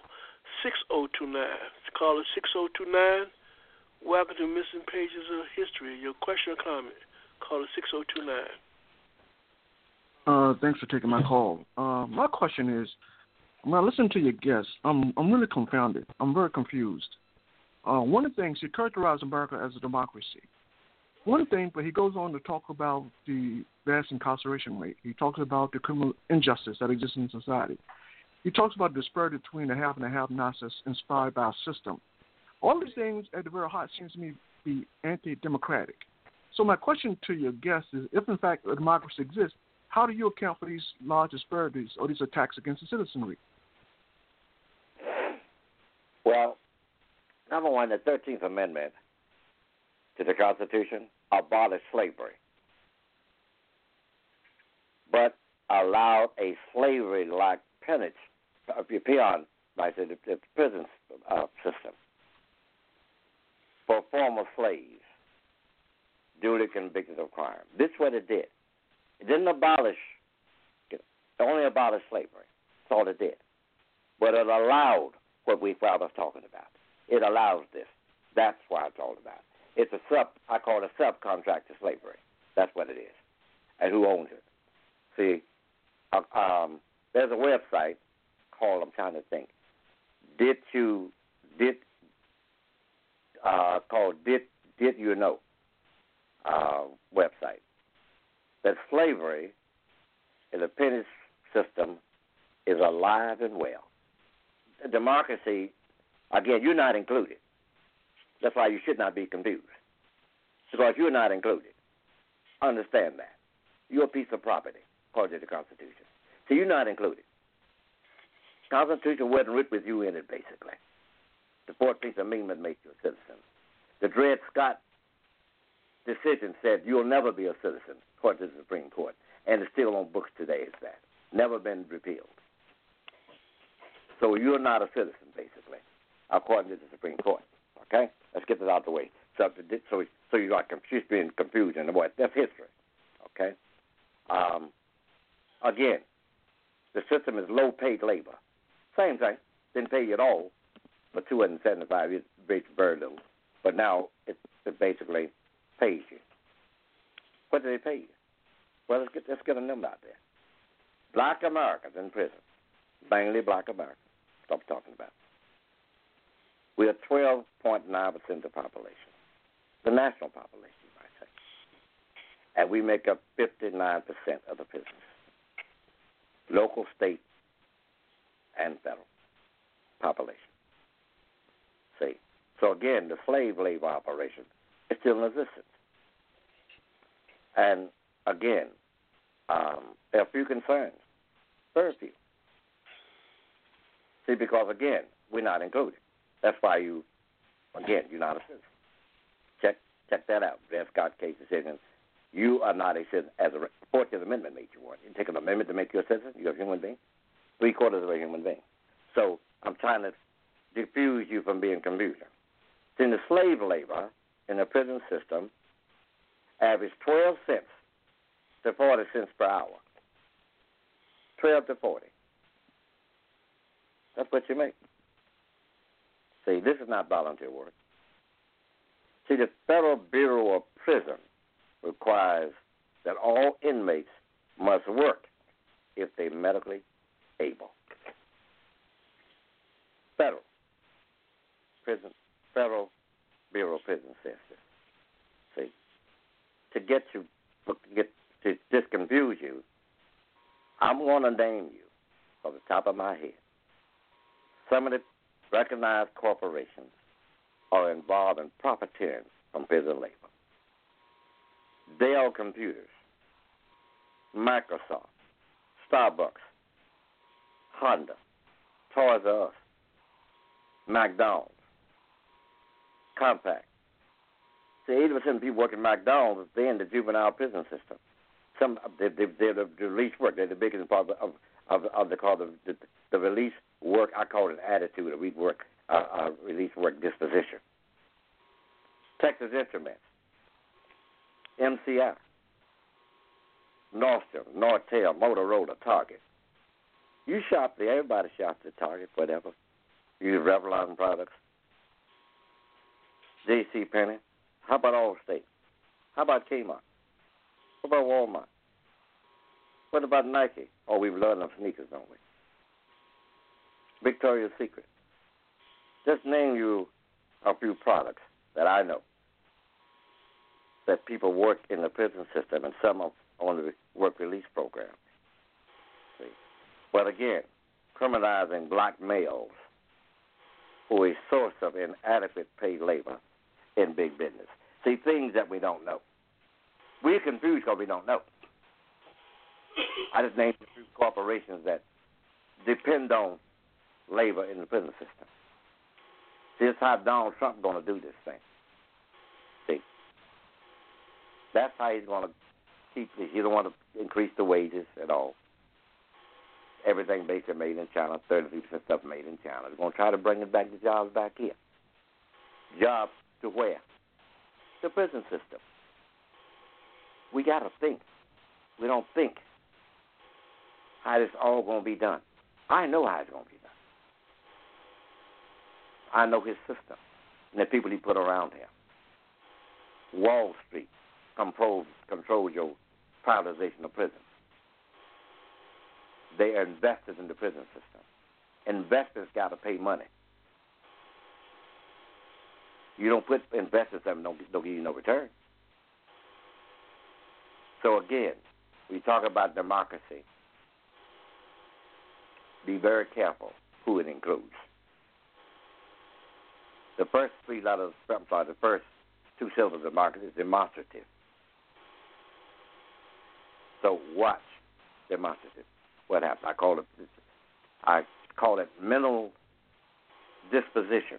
Caller 6029. Welcome to Missing Pages of History. Your question or comment? Caller 6029. Thanks for taking my call. My question is, when I listen to your guests, I'm really confounded. I'm very confused. One of the things, he characterized America as a democracy. One thing, but he goes on to talk about the vast incarceration rate. He talks about the criminal injustice that exists in society. He talks about the disparity between the have and the have-nots that's inspired by our system. All these things at the very heart seems to me to be anti-democratic. So my question to your guest is, if in fact a democracy exists, how do you account for these large disparities or these attacks against the citizenry? Well, number one, the 13th Amendment to the Constitution abolished slavery, but allowed a slavery-like peon, the prison system for former slaves duly convicted of crime. This is what it did. It didn't abolish, it only abolished slavery. That's all it did. But it allowed what we was talking about. It allows this. That's why it's all about. It's I call it a subcontract to slavery. That's what it is. And who owns it? See, there's a website called, I'm trying to think, Did You Know website, that slavery in the penny system is alive and well. Democracy, again, you're not included. That's why you should not be confused. Because you're not included. Understand that. You're a piece of property, according to the Constitution. So you're not included. Constitution wasn't written with you in it, basically. The 14th Amendment makes you a citizen. The Dred Scott decision said you'll never be a citizen, according to the Supreme Court. And it's still on books today, is that. Never been repealed. So you're not a citizen, basically, according to the Supreme Court. Okay? Let's get that out of the way. So you're not confused, being confused in the way. That's history. Okay? Again, the system is low-paid labor. Same thing. Didn't pay you at all for 275 years, very little. But now it basically pays you. What do they pay you? Well, let's get a number out there. Black Americans in prison, mainly black Americans. Stop talking about. We are 12.9% of the population, the national population, you might say. And we make up 59% of the prisons, local, state, and federal population. See? So again, the slave labor operation is still in existence. And again, there are few concerns, very few. See, because again, we're not included. That's why you're not a citizen. Check that out. Dred Scott case decision. You are not a citizen. As the 14th Amendment made you one. You take an amendment to make you a citizen. You're a human being. 3/4 of a human being. So I'm trying to diffuse you from being confused. In the slave labor in the prison system, averaged 12 cents to 40 cents per hour. 12 to 40. That's what you make. See, this is not volunteer work. See, the Federal Bureau of Prison requires that all inmates must work if they're medically able. Federal Bureau of Prison says this. See, to just confuse you, I'm going to name you off the top of my head. Some of the recognized corporations are involved in profiteering from prison labor. Dell Computers, Microsoft, Starbucks, Honda, Toys R Us, McDonald's, Compaq. See, 80% of people work in McDonald's, they're in the juvenile prison system. Some they're the release work. They're the biggest part of the release work. I call it attitude, release work disposition. Texas Instruments, MCI, Nordstrom, Nortel, Motorola, Target. You shop there. Everybody shops at Target, whatever. You use Revlon products. J.C. Penney. How about Allstate? How about Kmart? What about Walmart? What about Nike? Oh, we love them sneakers, don't we? Victoria's Secret. Just name you a few products that I know that people work in the prison system, and some are on the work release program. See? But again, criminalizing black males who are a source of inadequate paid labor in big business. See, things that we don't know. We're confused because we don't know. I just named a few corporations that depend on labor in the prison system. See, that's how Donald Trump is going to do this thing. See, that's how he's going to keep this. He don't want to increase the wages at all. Everything basically made in China, 33% stuff made in China. They're going to try to bring it back the jobs back here. Jobs to where? The prison system. We got to think. We don't think how this all going to be done. I know how it's going to be done. I know his system and the people he put around him. Wall Street controls your privatization of prisons. They are investors in the prison system. Investors got to pay money. You don't put investors that don't give you no return. So again, we talk about democracy. Be very careful who it includes. The first the first two syllables of democracy is demonstrative. So watch demonstrative. What happens? I call it mental disposition.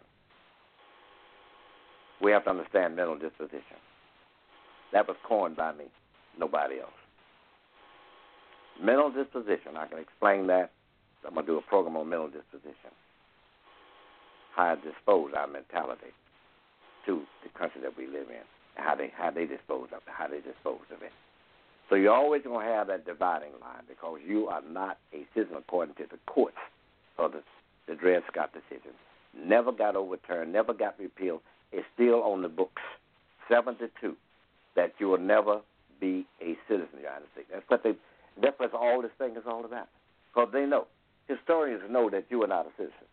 We have to understand mental disposition. That was coined by me, nobody else. Mental disposition, I can explain that. I'm going to do a program on mental disposition. How to dispose our mentality to the country that we live in, how they dispose of it. So you're always going to have that dividing line because you are not a citizen according to the courts of the Dred Scott decision. Never got overturned, never got repealed. It's still on the books, 7-2, that you will never be a citizen of the United States. That's what all this thing is all about. Because they know, historians know that you are not a citizen.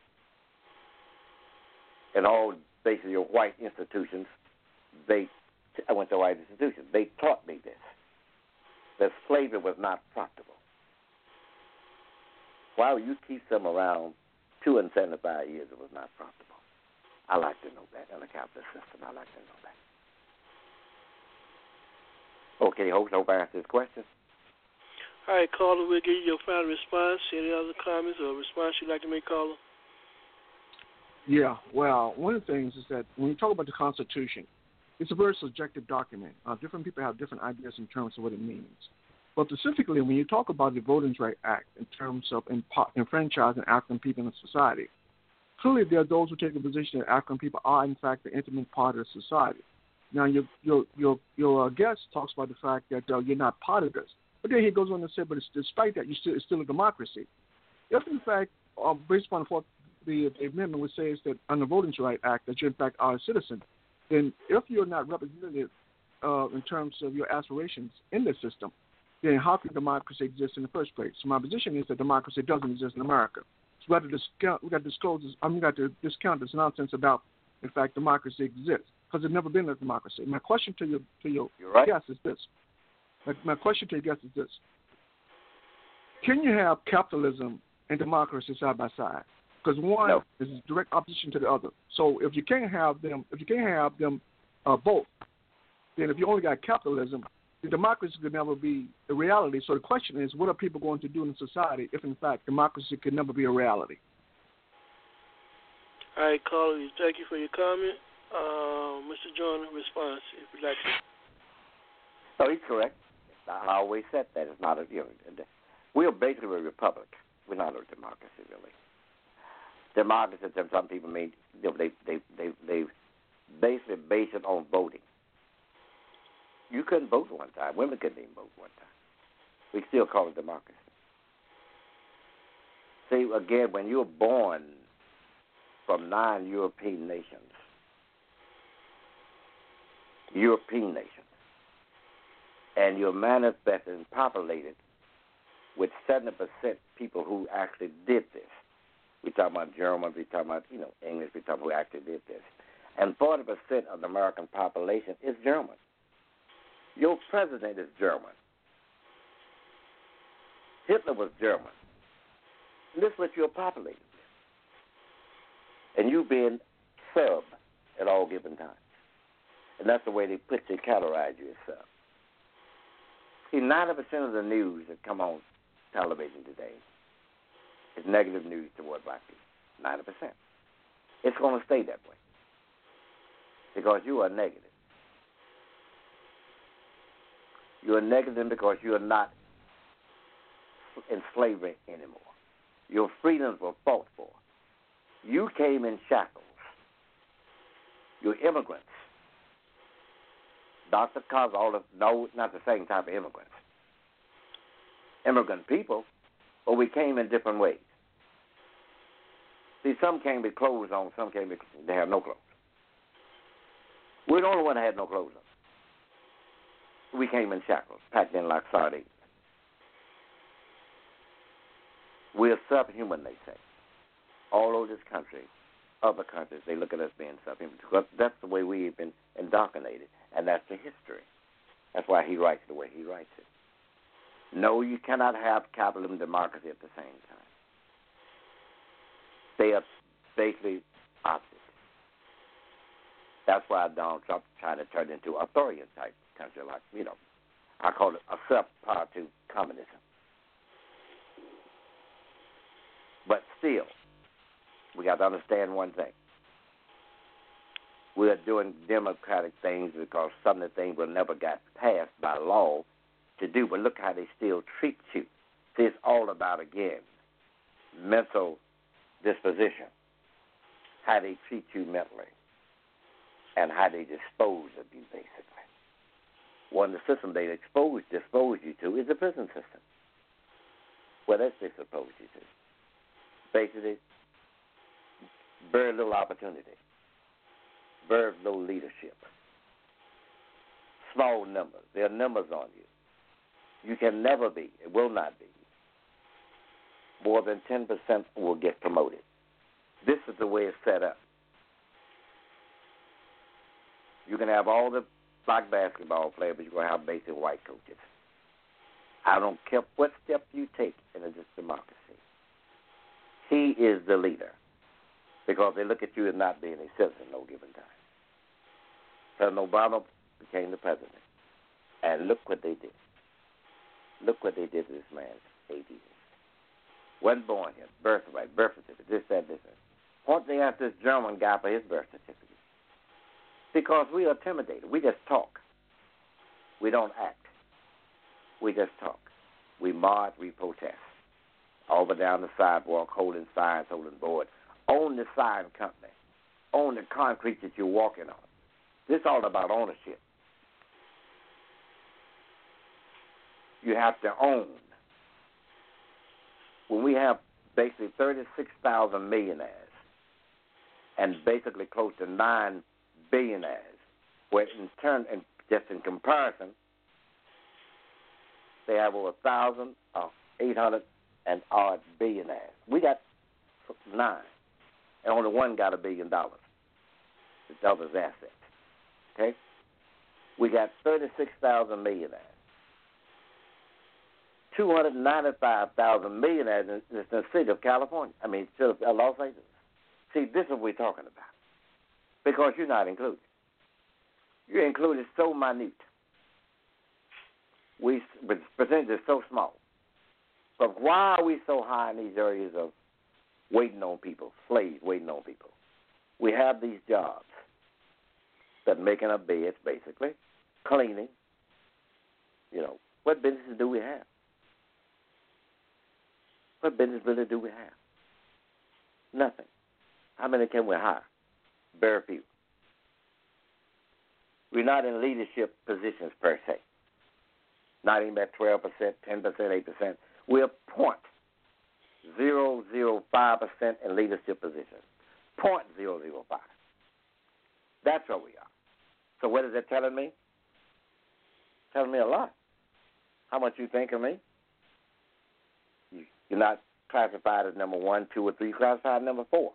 And all basically your white institutions, I went to white institutions, they taught me this, that slavery was not profitable. Why would you keep them around 275 years? It was not profitable. I like to know that in the capitalist system. I like to know that. Okay, hope I answered this question. All right, caller, we'll give you your final response. Any other comments or response you'd like to make, caller? Yeah, well, one of the things is that when you talk about the Constitution, it's a very subjective document. Different people have different ideas in terms of what it means. But specifically, when you talk about the Voting Rights Act in terms of enfranchising African people in society, clearly there are those who take the position that African people are, in fact, the intimate part of society. Now, your guest talks about the fact that you're not part of this. But then he goes on to say, but despite that, it's still a democracy. If, in fact, based upon what the amendment would say is that under the Voting Rights Act that you, in fact, are a citizen, then if you're not represented in terms of your aspirations in the system, then how can democracy exist in the first place? So my position is that democracy doesn't exist in America. So we got to discount this nonsense about, in fact, democracy exists because it's never been a democracy. My question to your guest is this. My question to your guest is this. Can you have capitalism and democracy side by side? Because one is direct opposition to the other. So if you can't have them, both, then if you only got capitalism, the democracy could never be a reality. So the question is, what are people going to do in society if, in fact, democracy could never be a reality? All right, caller, thank you for your comment. Mr. Joyner, response, if you'd like to. No, he's correct. I always said that. It's not we're basically a republic. We're not a democracy, really. Democracy, some people mean, they basically base it on voting. You couldn't vote one time. Women couldn't even vote one time. We still call it democracy. See, again, when you're born from 9 European nations, and you're manifested and populated with 70% people who actually did this. We talk about Germans, we talk about, English, we talk about who actually did this. And 40% of the American population is German. Your president is German. Hitler was German. And this is what you're populated with. And you being sub at all given times. And that's the way they put you, categorize you as sub. See, 90% of the news that come on television today is negative news toward black people. 90%. It's going to stay that way because you are negative. You are negative because you are not in slavery anymore. Your freedoms were fought for. You came in shackles. You're immigrants. Dr. Cosell, no, not the same type of immigrants. Immigrant people, but we came in different ways. See, some came with clothes on, some came with, they have no clothes. We're the only one that had no clothes on. We came in shackles, packed in like sardines. We're subhuman, they say. All over this country, other countries, they look at us being subhuman because that's the way we've been indoctrinated, and that's the history. That's why he writes the way he writes it. No, you cannot have capitalism and democracy at the same time. They are basically opposites. That's why Donald Trump trying to turn into an authoritarian type country, like, you know, I call it a subpart to communism. But still, we got to understand one thing. We are doing democratic things because some of the things will never get passed by law to do, but look how they still treat you. See, it's all about, again, mental disposition, how they treat you mentally, and how they dispose of you, basically. One of the systems they dispose you to is the prison system. What else they suppose you to? Basically, very little opportunity, very little leadership, small numbers. There are numbers on you. You can never be, it will not be. More than 10% will get promoted. This is the way it's set up. You can have all the black basketball players, but you're going to have basic white coaches. I don't care what step you take in this democracy. He is the leader because they look at you as not being a citizen no given time. President Obama became the president, and look what they did. Look what they did to this man's 8 years. Wasn't born here, birthright, birth certificate, this, that, this, that. What they asked this German guy for his birth certificate? Because we are intimidated. We just talk. We don't act. We just talk. We march, we protest. Over down the sidewalk, holding signs, holding boards. Own the sign company. Own the concrete that you're walking on. This is all about ownership. You have to own. When we have basically 36,000 millionaires and basically close to 9 billionaires, where in turn, and just in comparison, they have over 1,800 and odd billionaires. We got 9, and only one got $1 billion. The other's assets. Okay? We got 36,000 millionaires. 295,000 millionaires in the city of California. Los Angeles. See, this is what we're talking about. Because you're not included. You're included so minute. The percentage is so small. But why are we so high in these areas of waiting on people, slaves waiting on people? We have these jobs that making up beds, basically, cleaning. You know, what businesses do we have? What business really do we have? Nothing. How many can we hire? Very few. We're not in leadership positions per se. Not even at 12%, 10%, 8%. We're 0.005% in leadership positions. 0.005. That's where we are. So what is that telling me? Telling me a lot. How much you think of me? You're not classified as number 1, 2, or 3. You're classified number 4.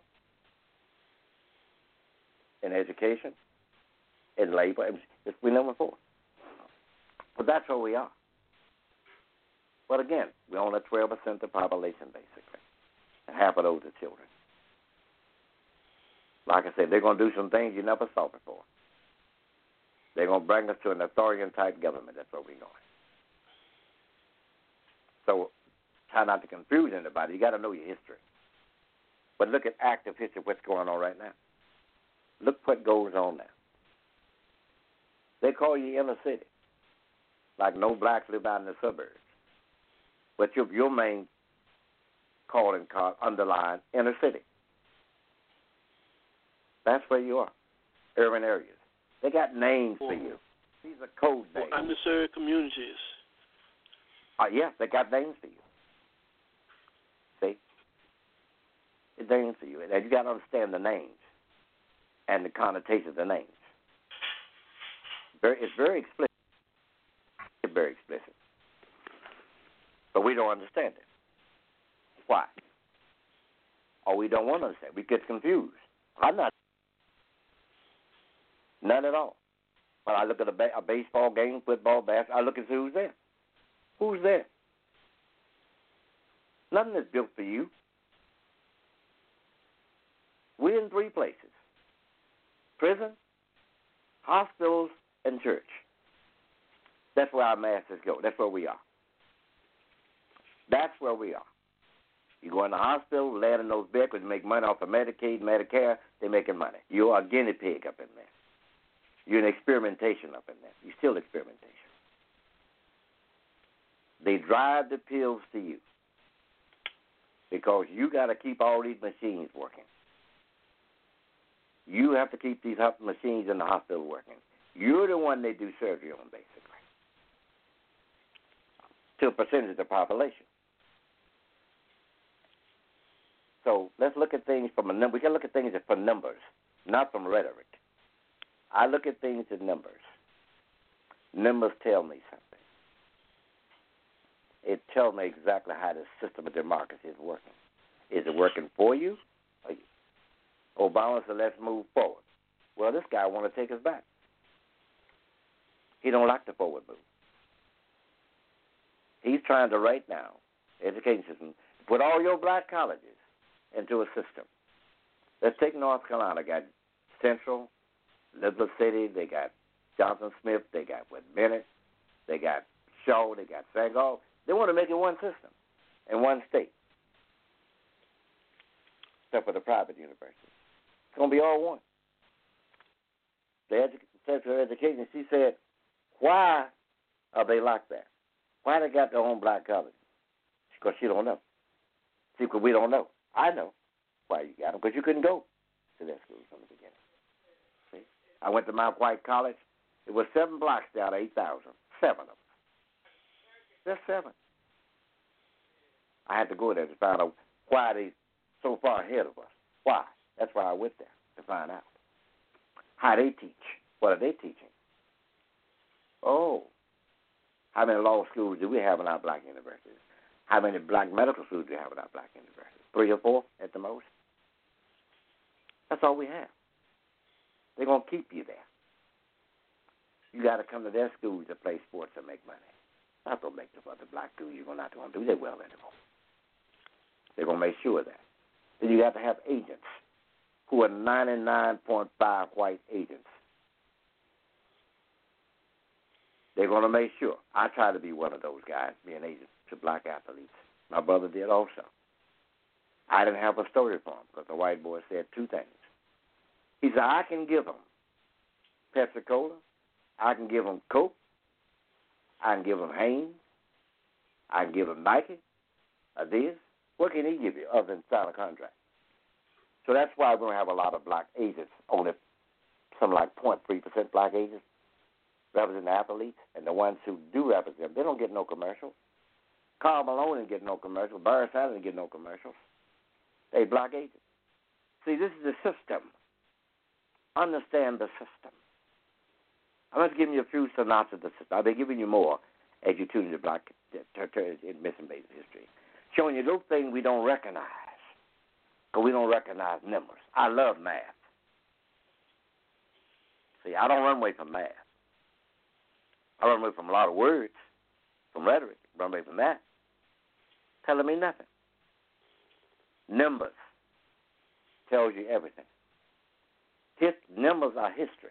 In education, in labor, we're number 4. But that's where we are. But again, we're only 12% of the population, basically. And half of those are children. Like I said, they're going to do some things you never saw before. They're going to bring us to an authoritarian type government. That's where we're going. So try not to confuse anybody. You got to know your history. But look at active history, what's going on right now. Look what goes on now. They call you inner city, like no blacks live out in the suburbs. But your main calling card underline inner city. That's where you are, urban areas. They got names for you. These are code names. Underserved communities. Yes, they got names for you. See? It's names for you. And you got to understand the names and the connotations of the names. It's very explicit. It's very explicit. But we don't understand it. Why? Or we don't want to understand. We get confused. I'm not. None at all. When I look at a baseball game, football, basketball, I look and see who's there. Who's there? Nothing is built for you. We're in three places: prison, hospitals, and church. That's where our masters go. That's where we are. That's where we are. You go in the hospital, land in those beds, because you make money off of Medicaid, Medicare, they're making money. You're a guinea pig up in there. You're an experimentation up in there. You're still experimentation. They drive the pills to you because you got to keep all these machines working. You have to keep these machines in the hospital working. You're the one they do surgery on, basically, to a percentage of the population. So let's look at things from a number. We can look at things from numbers, not from rhetoric. I look at things in numbers. Numbers tell me something. It tells me exactly how the system of democracy is working. Is it working for you? Obama said, let's move forward. Well, this guy wants to take us back. He don't like the forward move. He's trying to, right now, education system, put all your black colleges into a system. Let's take North Carolina. Got Central, Elizabeth City, they got Johnson Smith, they got Bennett, they got Shaw, they got Sagal. They want to make it one system in one state, except for the private universities. It's going to be all one. The Secretary of Education, she said, why are they like that? Why they got their own black colleges? Because she don't know. See, because we don't know. I know why you got them, because you couldn't go to that school from the beginning. See? I went to Mount White College. It was 7 blocks down to 8,000. 7 of them. Just 7. I had to go there to find out why they so far ahead of us. Why? That's why I went there, to find out. How they teach. What are they teaching? Oh, how many law schools do we have in our black universities? How many black medical schools do we have in our black universities? 3 or 4 at the most. That's all we have. They're going to keep you there. You got to come to their schools to play sports and make money. Not to make the other black schools you're not going to do. They well anymore. They're going to make sure of that. Then you have to have agents who are 99.5 white agents. They're going to make sure. I try to be one of those guys, be an agent to black athletes. My brother did also. I didn't have a story for him because the white boy said 2 things. He said, I can give him Pepsi-Cola. I can give him Coke. I can give him Hanes. I can give him Nike. Adidas. What can he give you other than sign a contract? So that's why we're going to have a lot of black agents, only something like 0.3% black agents represent the athletes, and the ones who do represent them, they don't get no commercials. Carl Malone didn't get no commercials. Barry Sanders didn't get no commercials. They black agents. See, this is the system. Understand the system. I'm just giving you a few synopses of the system. I'll be giving you more as you tune into Black in Missing Basic History, showing you those things we don't recognize because we don't recognize numbers. I love math. See, I don't run away from math. I run away from a lot of words, from rhetoric, run away from that. Telling me nothing. Numbers tells you everything. Numbers are history.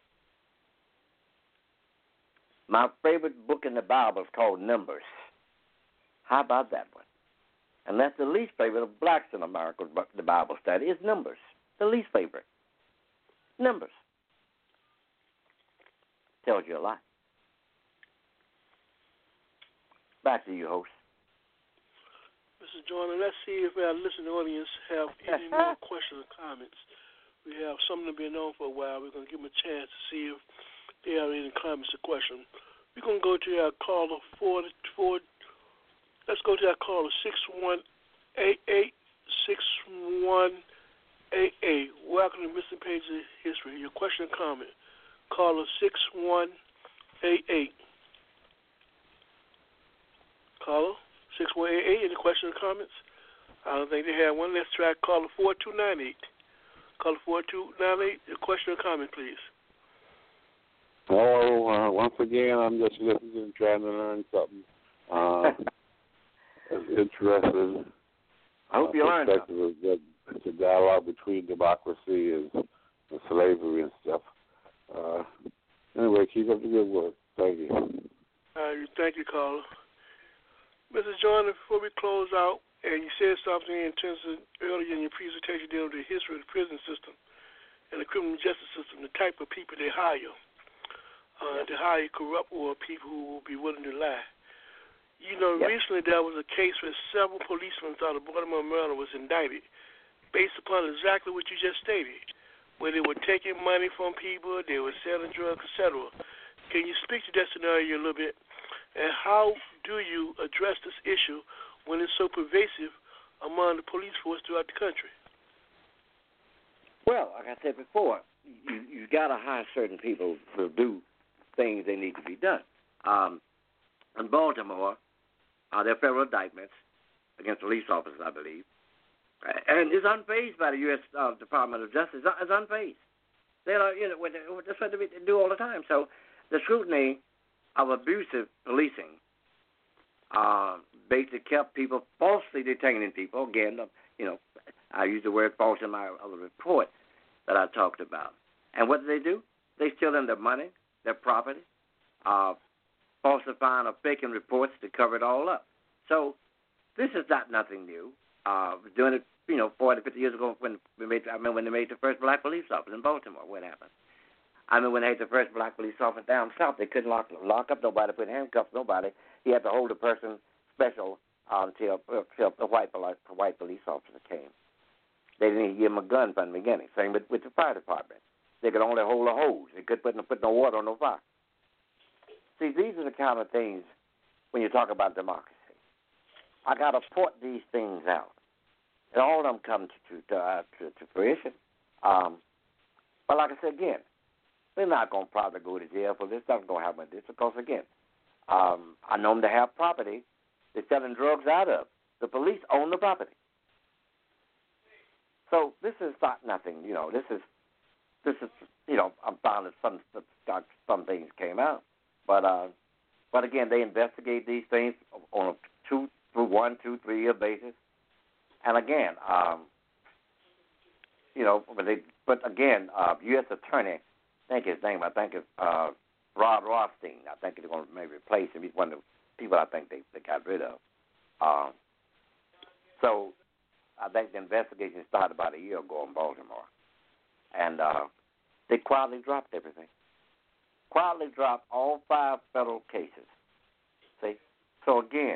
My favorite book in the Bible is called Numbers. How about that one? And that's the least favorite of blacks in America, the Bible study, is numbers. The least favorite. Numbers. Tells you a lot. Back to you, host. Mr. Joyner, let's see if our listening audience have any more questions or comments. We have some that have been on for a while. We're going to give them a chance to see if they have any comments or questions. We're going to go to our caller let's go to our caller 6188. 6188. Welcome to Missing Pages of History. Your question or comment. Caller 6188. Caller 6188. Any questions or comments? I don't think they have one. Let's try caller 4298. Caller 4298. Your question or comment, please. Oh, once again, I'm just listening and trying to learn something. It's interesting. I hope you learned something. It's a dialogue between democracy and slavery and stuff. Anyway, keep up the good work. Thank you. Thank you, caller. Mrs. Joyner, before we close out, and you said something in terms of earlier in your presentation dealing with the history of the prison system and the criminal justice system, the type of people they hire. To hire corrupt or people who will be willing to lie. You know, recently there was a case where several policemen out of Baltimore, Maryland was indicted based upon exactly what you just stated, where they were taking money from people, they were selling drugs, etc. Can you speak to that scenario a little bit? And how do you address this issue when it's so pervasive among the police force throughout the country? Well, like I said before, you got to hire certain people to do things they need to be done. In Baltimore, there are federal indictments against police officers, I believe, and it's unfazed by the U.S. Department of Justice. It's unfazed. That's what they do all the time. So the scrutiny of abusive policing basically kept people falsely detaining people. Again, I use the word false in my other report that I talked about. And what do? They steal them their money, their property, falsifying or faking reports to cover it all up. So this is not nothing new. I was doing it, 40, 50 years ago when they made the first black police officer in Baltimore. What happened? I remember when they had the first black police officer down south, they couldn't lock up nobody, put handcuffs nobody. He had to hold the person special until the white police officer came. They didn't even give him a gun from the beginning. Same with the fire department. They could only hold a hose. They couldn't put no water on no fire. See, these are the kind of things when you talk about democracy. I got to port these things out. And all of them come to fruition. But like I said again, they're not going to probably go to jail for this. Nothing's going to happen with this because, again, I know them to have property they're selling drugs out of. The police own the property. So this is not nothing, This is, I'm found that some things came out, but again, they investigate these things on a 1, 2, 3 year basis, and again, but again, U.S. Attorney, I think his name, Rod Rothstein. I think they're going to maybe replace him. He's one of the people I think they got rid of. So I think the investigation started about a year ago in Baltimore. And they quietly dropped everything. Quietly dropped all 5 federal cases. See? So again,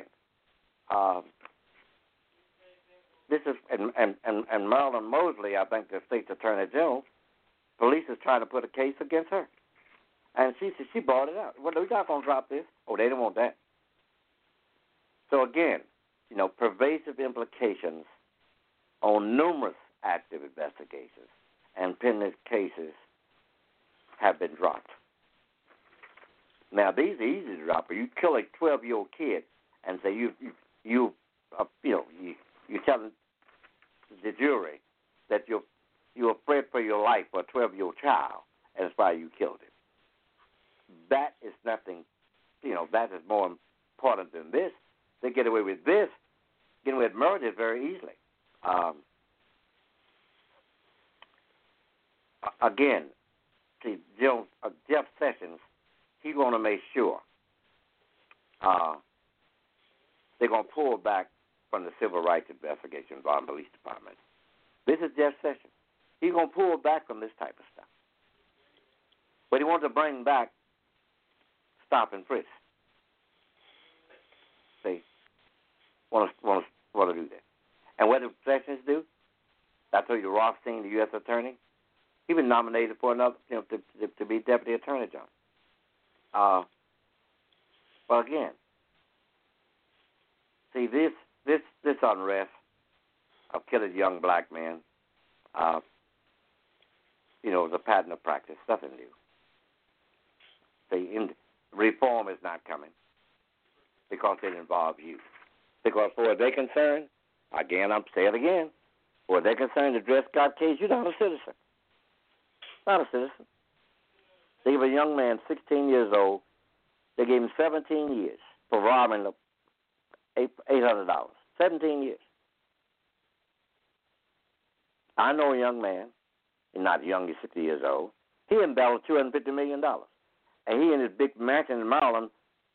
this is, and Marilyn Mosley, I think the state's attorney general, police is trying to put a case against her. And she brought it out. Well, we're not going to drop this. Oh, they didn't want that. So again, pervasive implications on numerous active investigations and pending cases have been dropped. Now, these are easy to drop. You kill a 12-year-old kid and say you're telling the jury that you're afraid for your life for a 12-year-old child, and that's why you killed him. That is nothing. That is more important than this. They get away with this. Getting away with murder very easily. Again, see, Jeff Sessions, he's going to make sure they're going to pull back from the civil rights investigation involving police department. This is Jeff Sessions. He's going to pull back from this type of stuff. But he wants to bring back stop and frisk. See? Want to do that. And what did Sessions do? I told you Rothstein, the U.S. attorney, he been nominated for another, to be deputy attorney general. Well, again, see this unrest of killing young black men, is a pattern of practice, nothing new. See, reform is not coming because it involves you. Because for what they're concerned, again, I'm saying it again, for what they're concerned, the Dred Scott case, you're not a citizen. Not a citizen. They gave a young man 16 years old, they gave him 17 years for robbing $800. 17 years. I know a young man, he's not young, he's 60 years old. He embellished $250 million. And he in his big mansion in Maryland,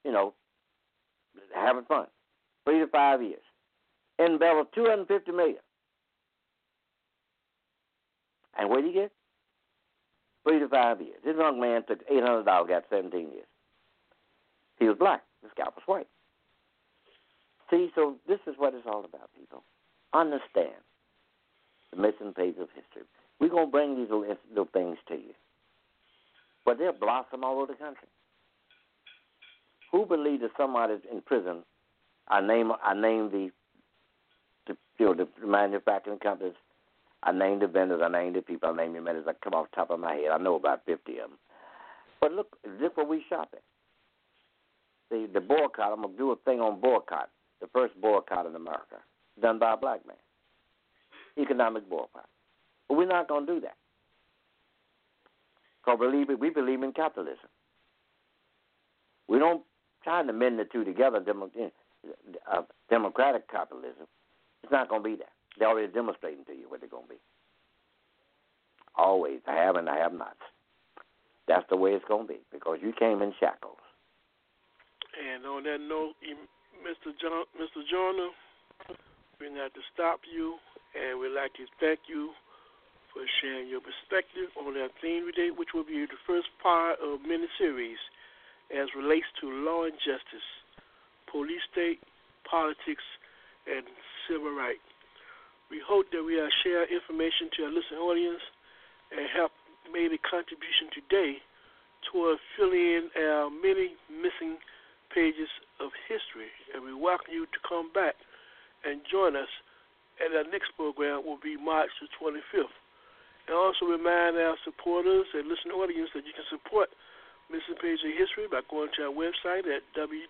having fun. 3 to 5 years. Embellished $250 million. And what did he get? 3 to 5 years. This young man took $800, got 17 years. He was black. This guy was white. See, so this is what it's all about, people. Understand the missing page of history. We're going to bring these little things to you. But they'll blossom all over the country. Who believes that somebody's in prison, I name the manufacturing companies, I name the vendors, I name the people, I name the vendors that come off the top of my head. I know about 50 of them. But look where we shop at. The boycott, I'm going to do a thing on boycott, the first boycott in America, done by a black man. Economic boycott. But we're not going to do that. Because we believe in capitalism. We don't try to mend the two together, democratic capitalism. It's not going to be that. They're already demonstrating to you what they're going to be. Always, the have and the have-nots. That's the way it's going to be, because you came in shackles. And on that note, Mr. Joyner, we're going to have to stop you, and we'd like to thank you for sharing your perspective on our theme today, which will be the first part of many series as relates to law and justice, police state, politics, and civil rights. We hope that we have shared information to our listening audience and help made a contribution today toward filling in our many missing pages of history. And we welcome you to come back and join us at our next program, will be March the 25th. And also remind our supporters and listening audience that you can support Missing Page of History by going to our website at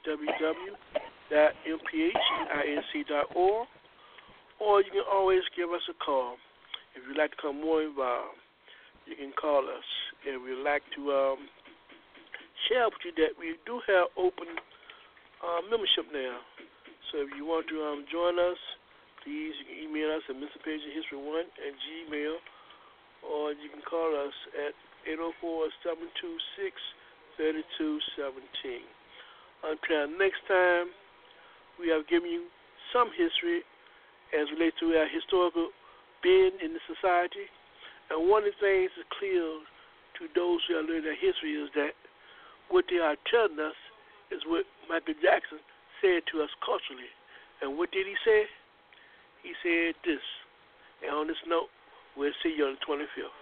www.mphinc.org, or you can always give us a call. If you'd like to become more involved, you can call us, and we'd like to share with you that we do have open membership now. So if you want to join us, please, you can email us at MrPageOfHistory1@gmail.com, or you can call us at 804-726-3217. Until next time, we have given you some history as relates to our historical being in the society. And one of the things that's clear to those who are learning their history is that what they are telling us is what Michael Jackson said to us culturally. And what did he say? He said this. And on this note, we'll see you on the 25th.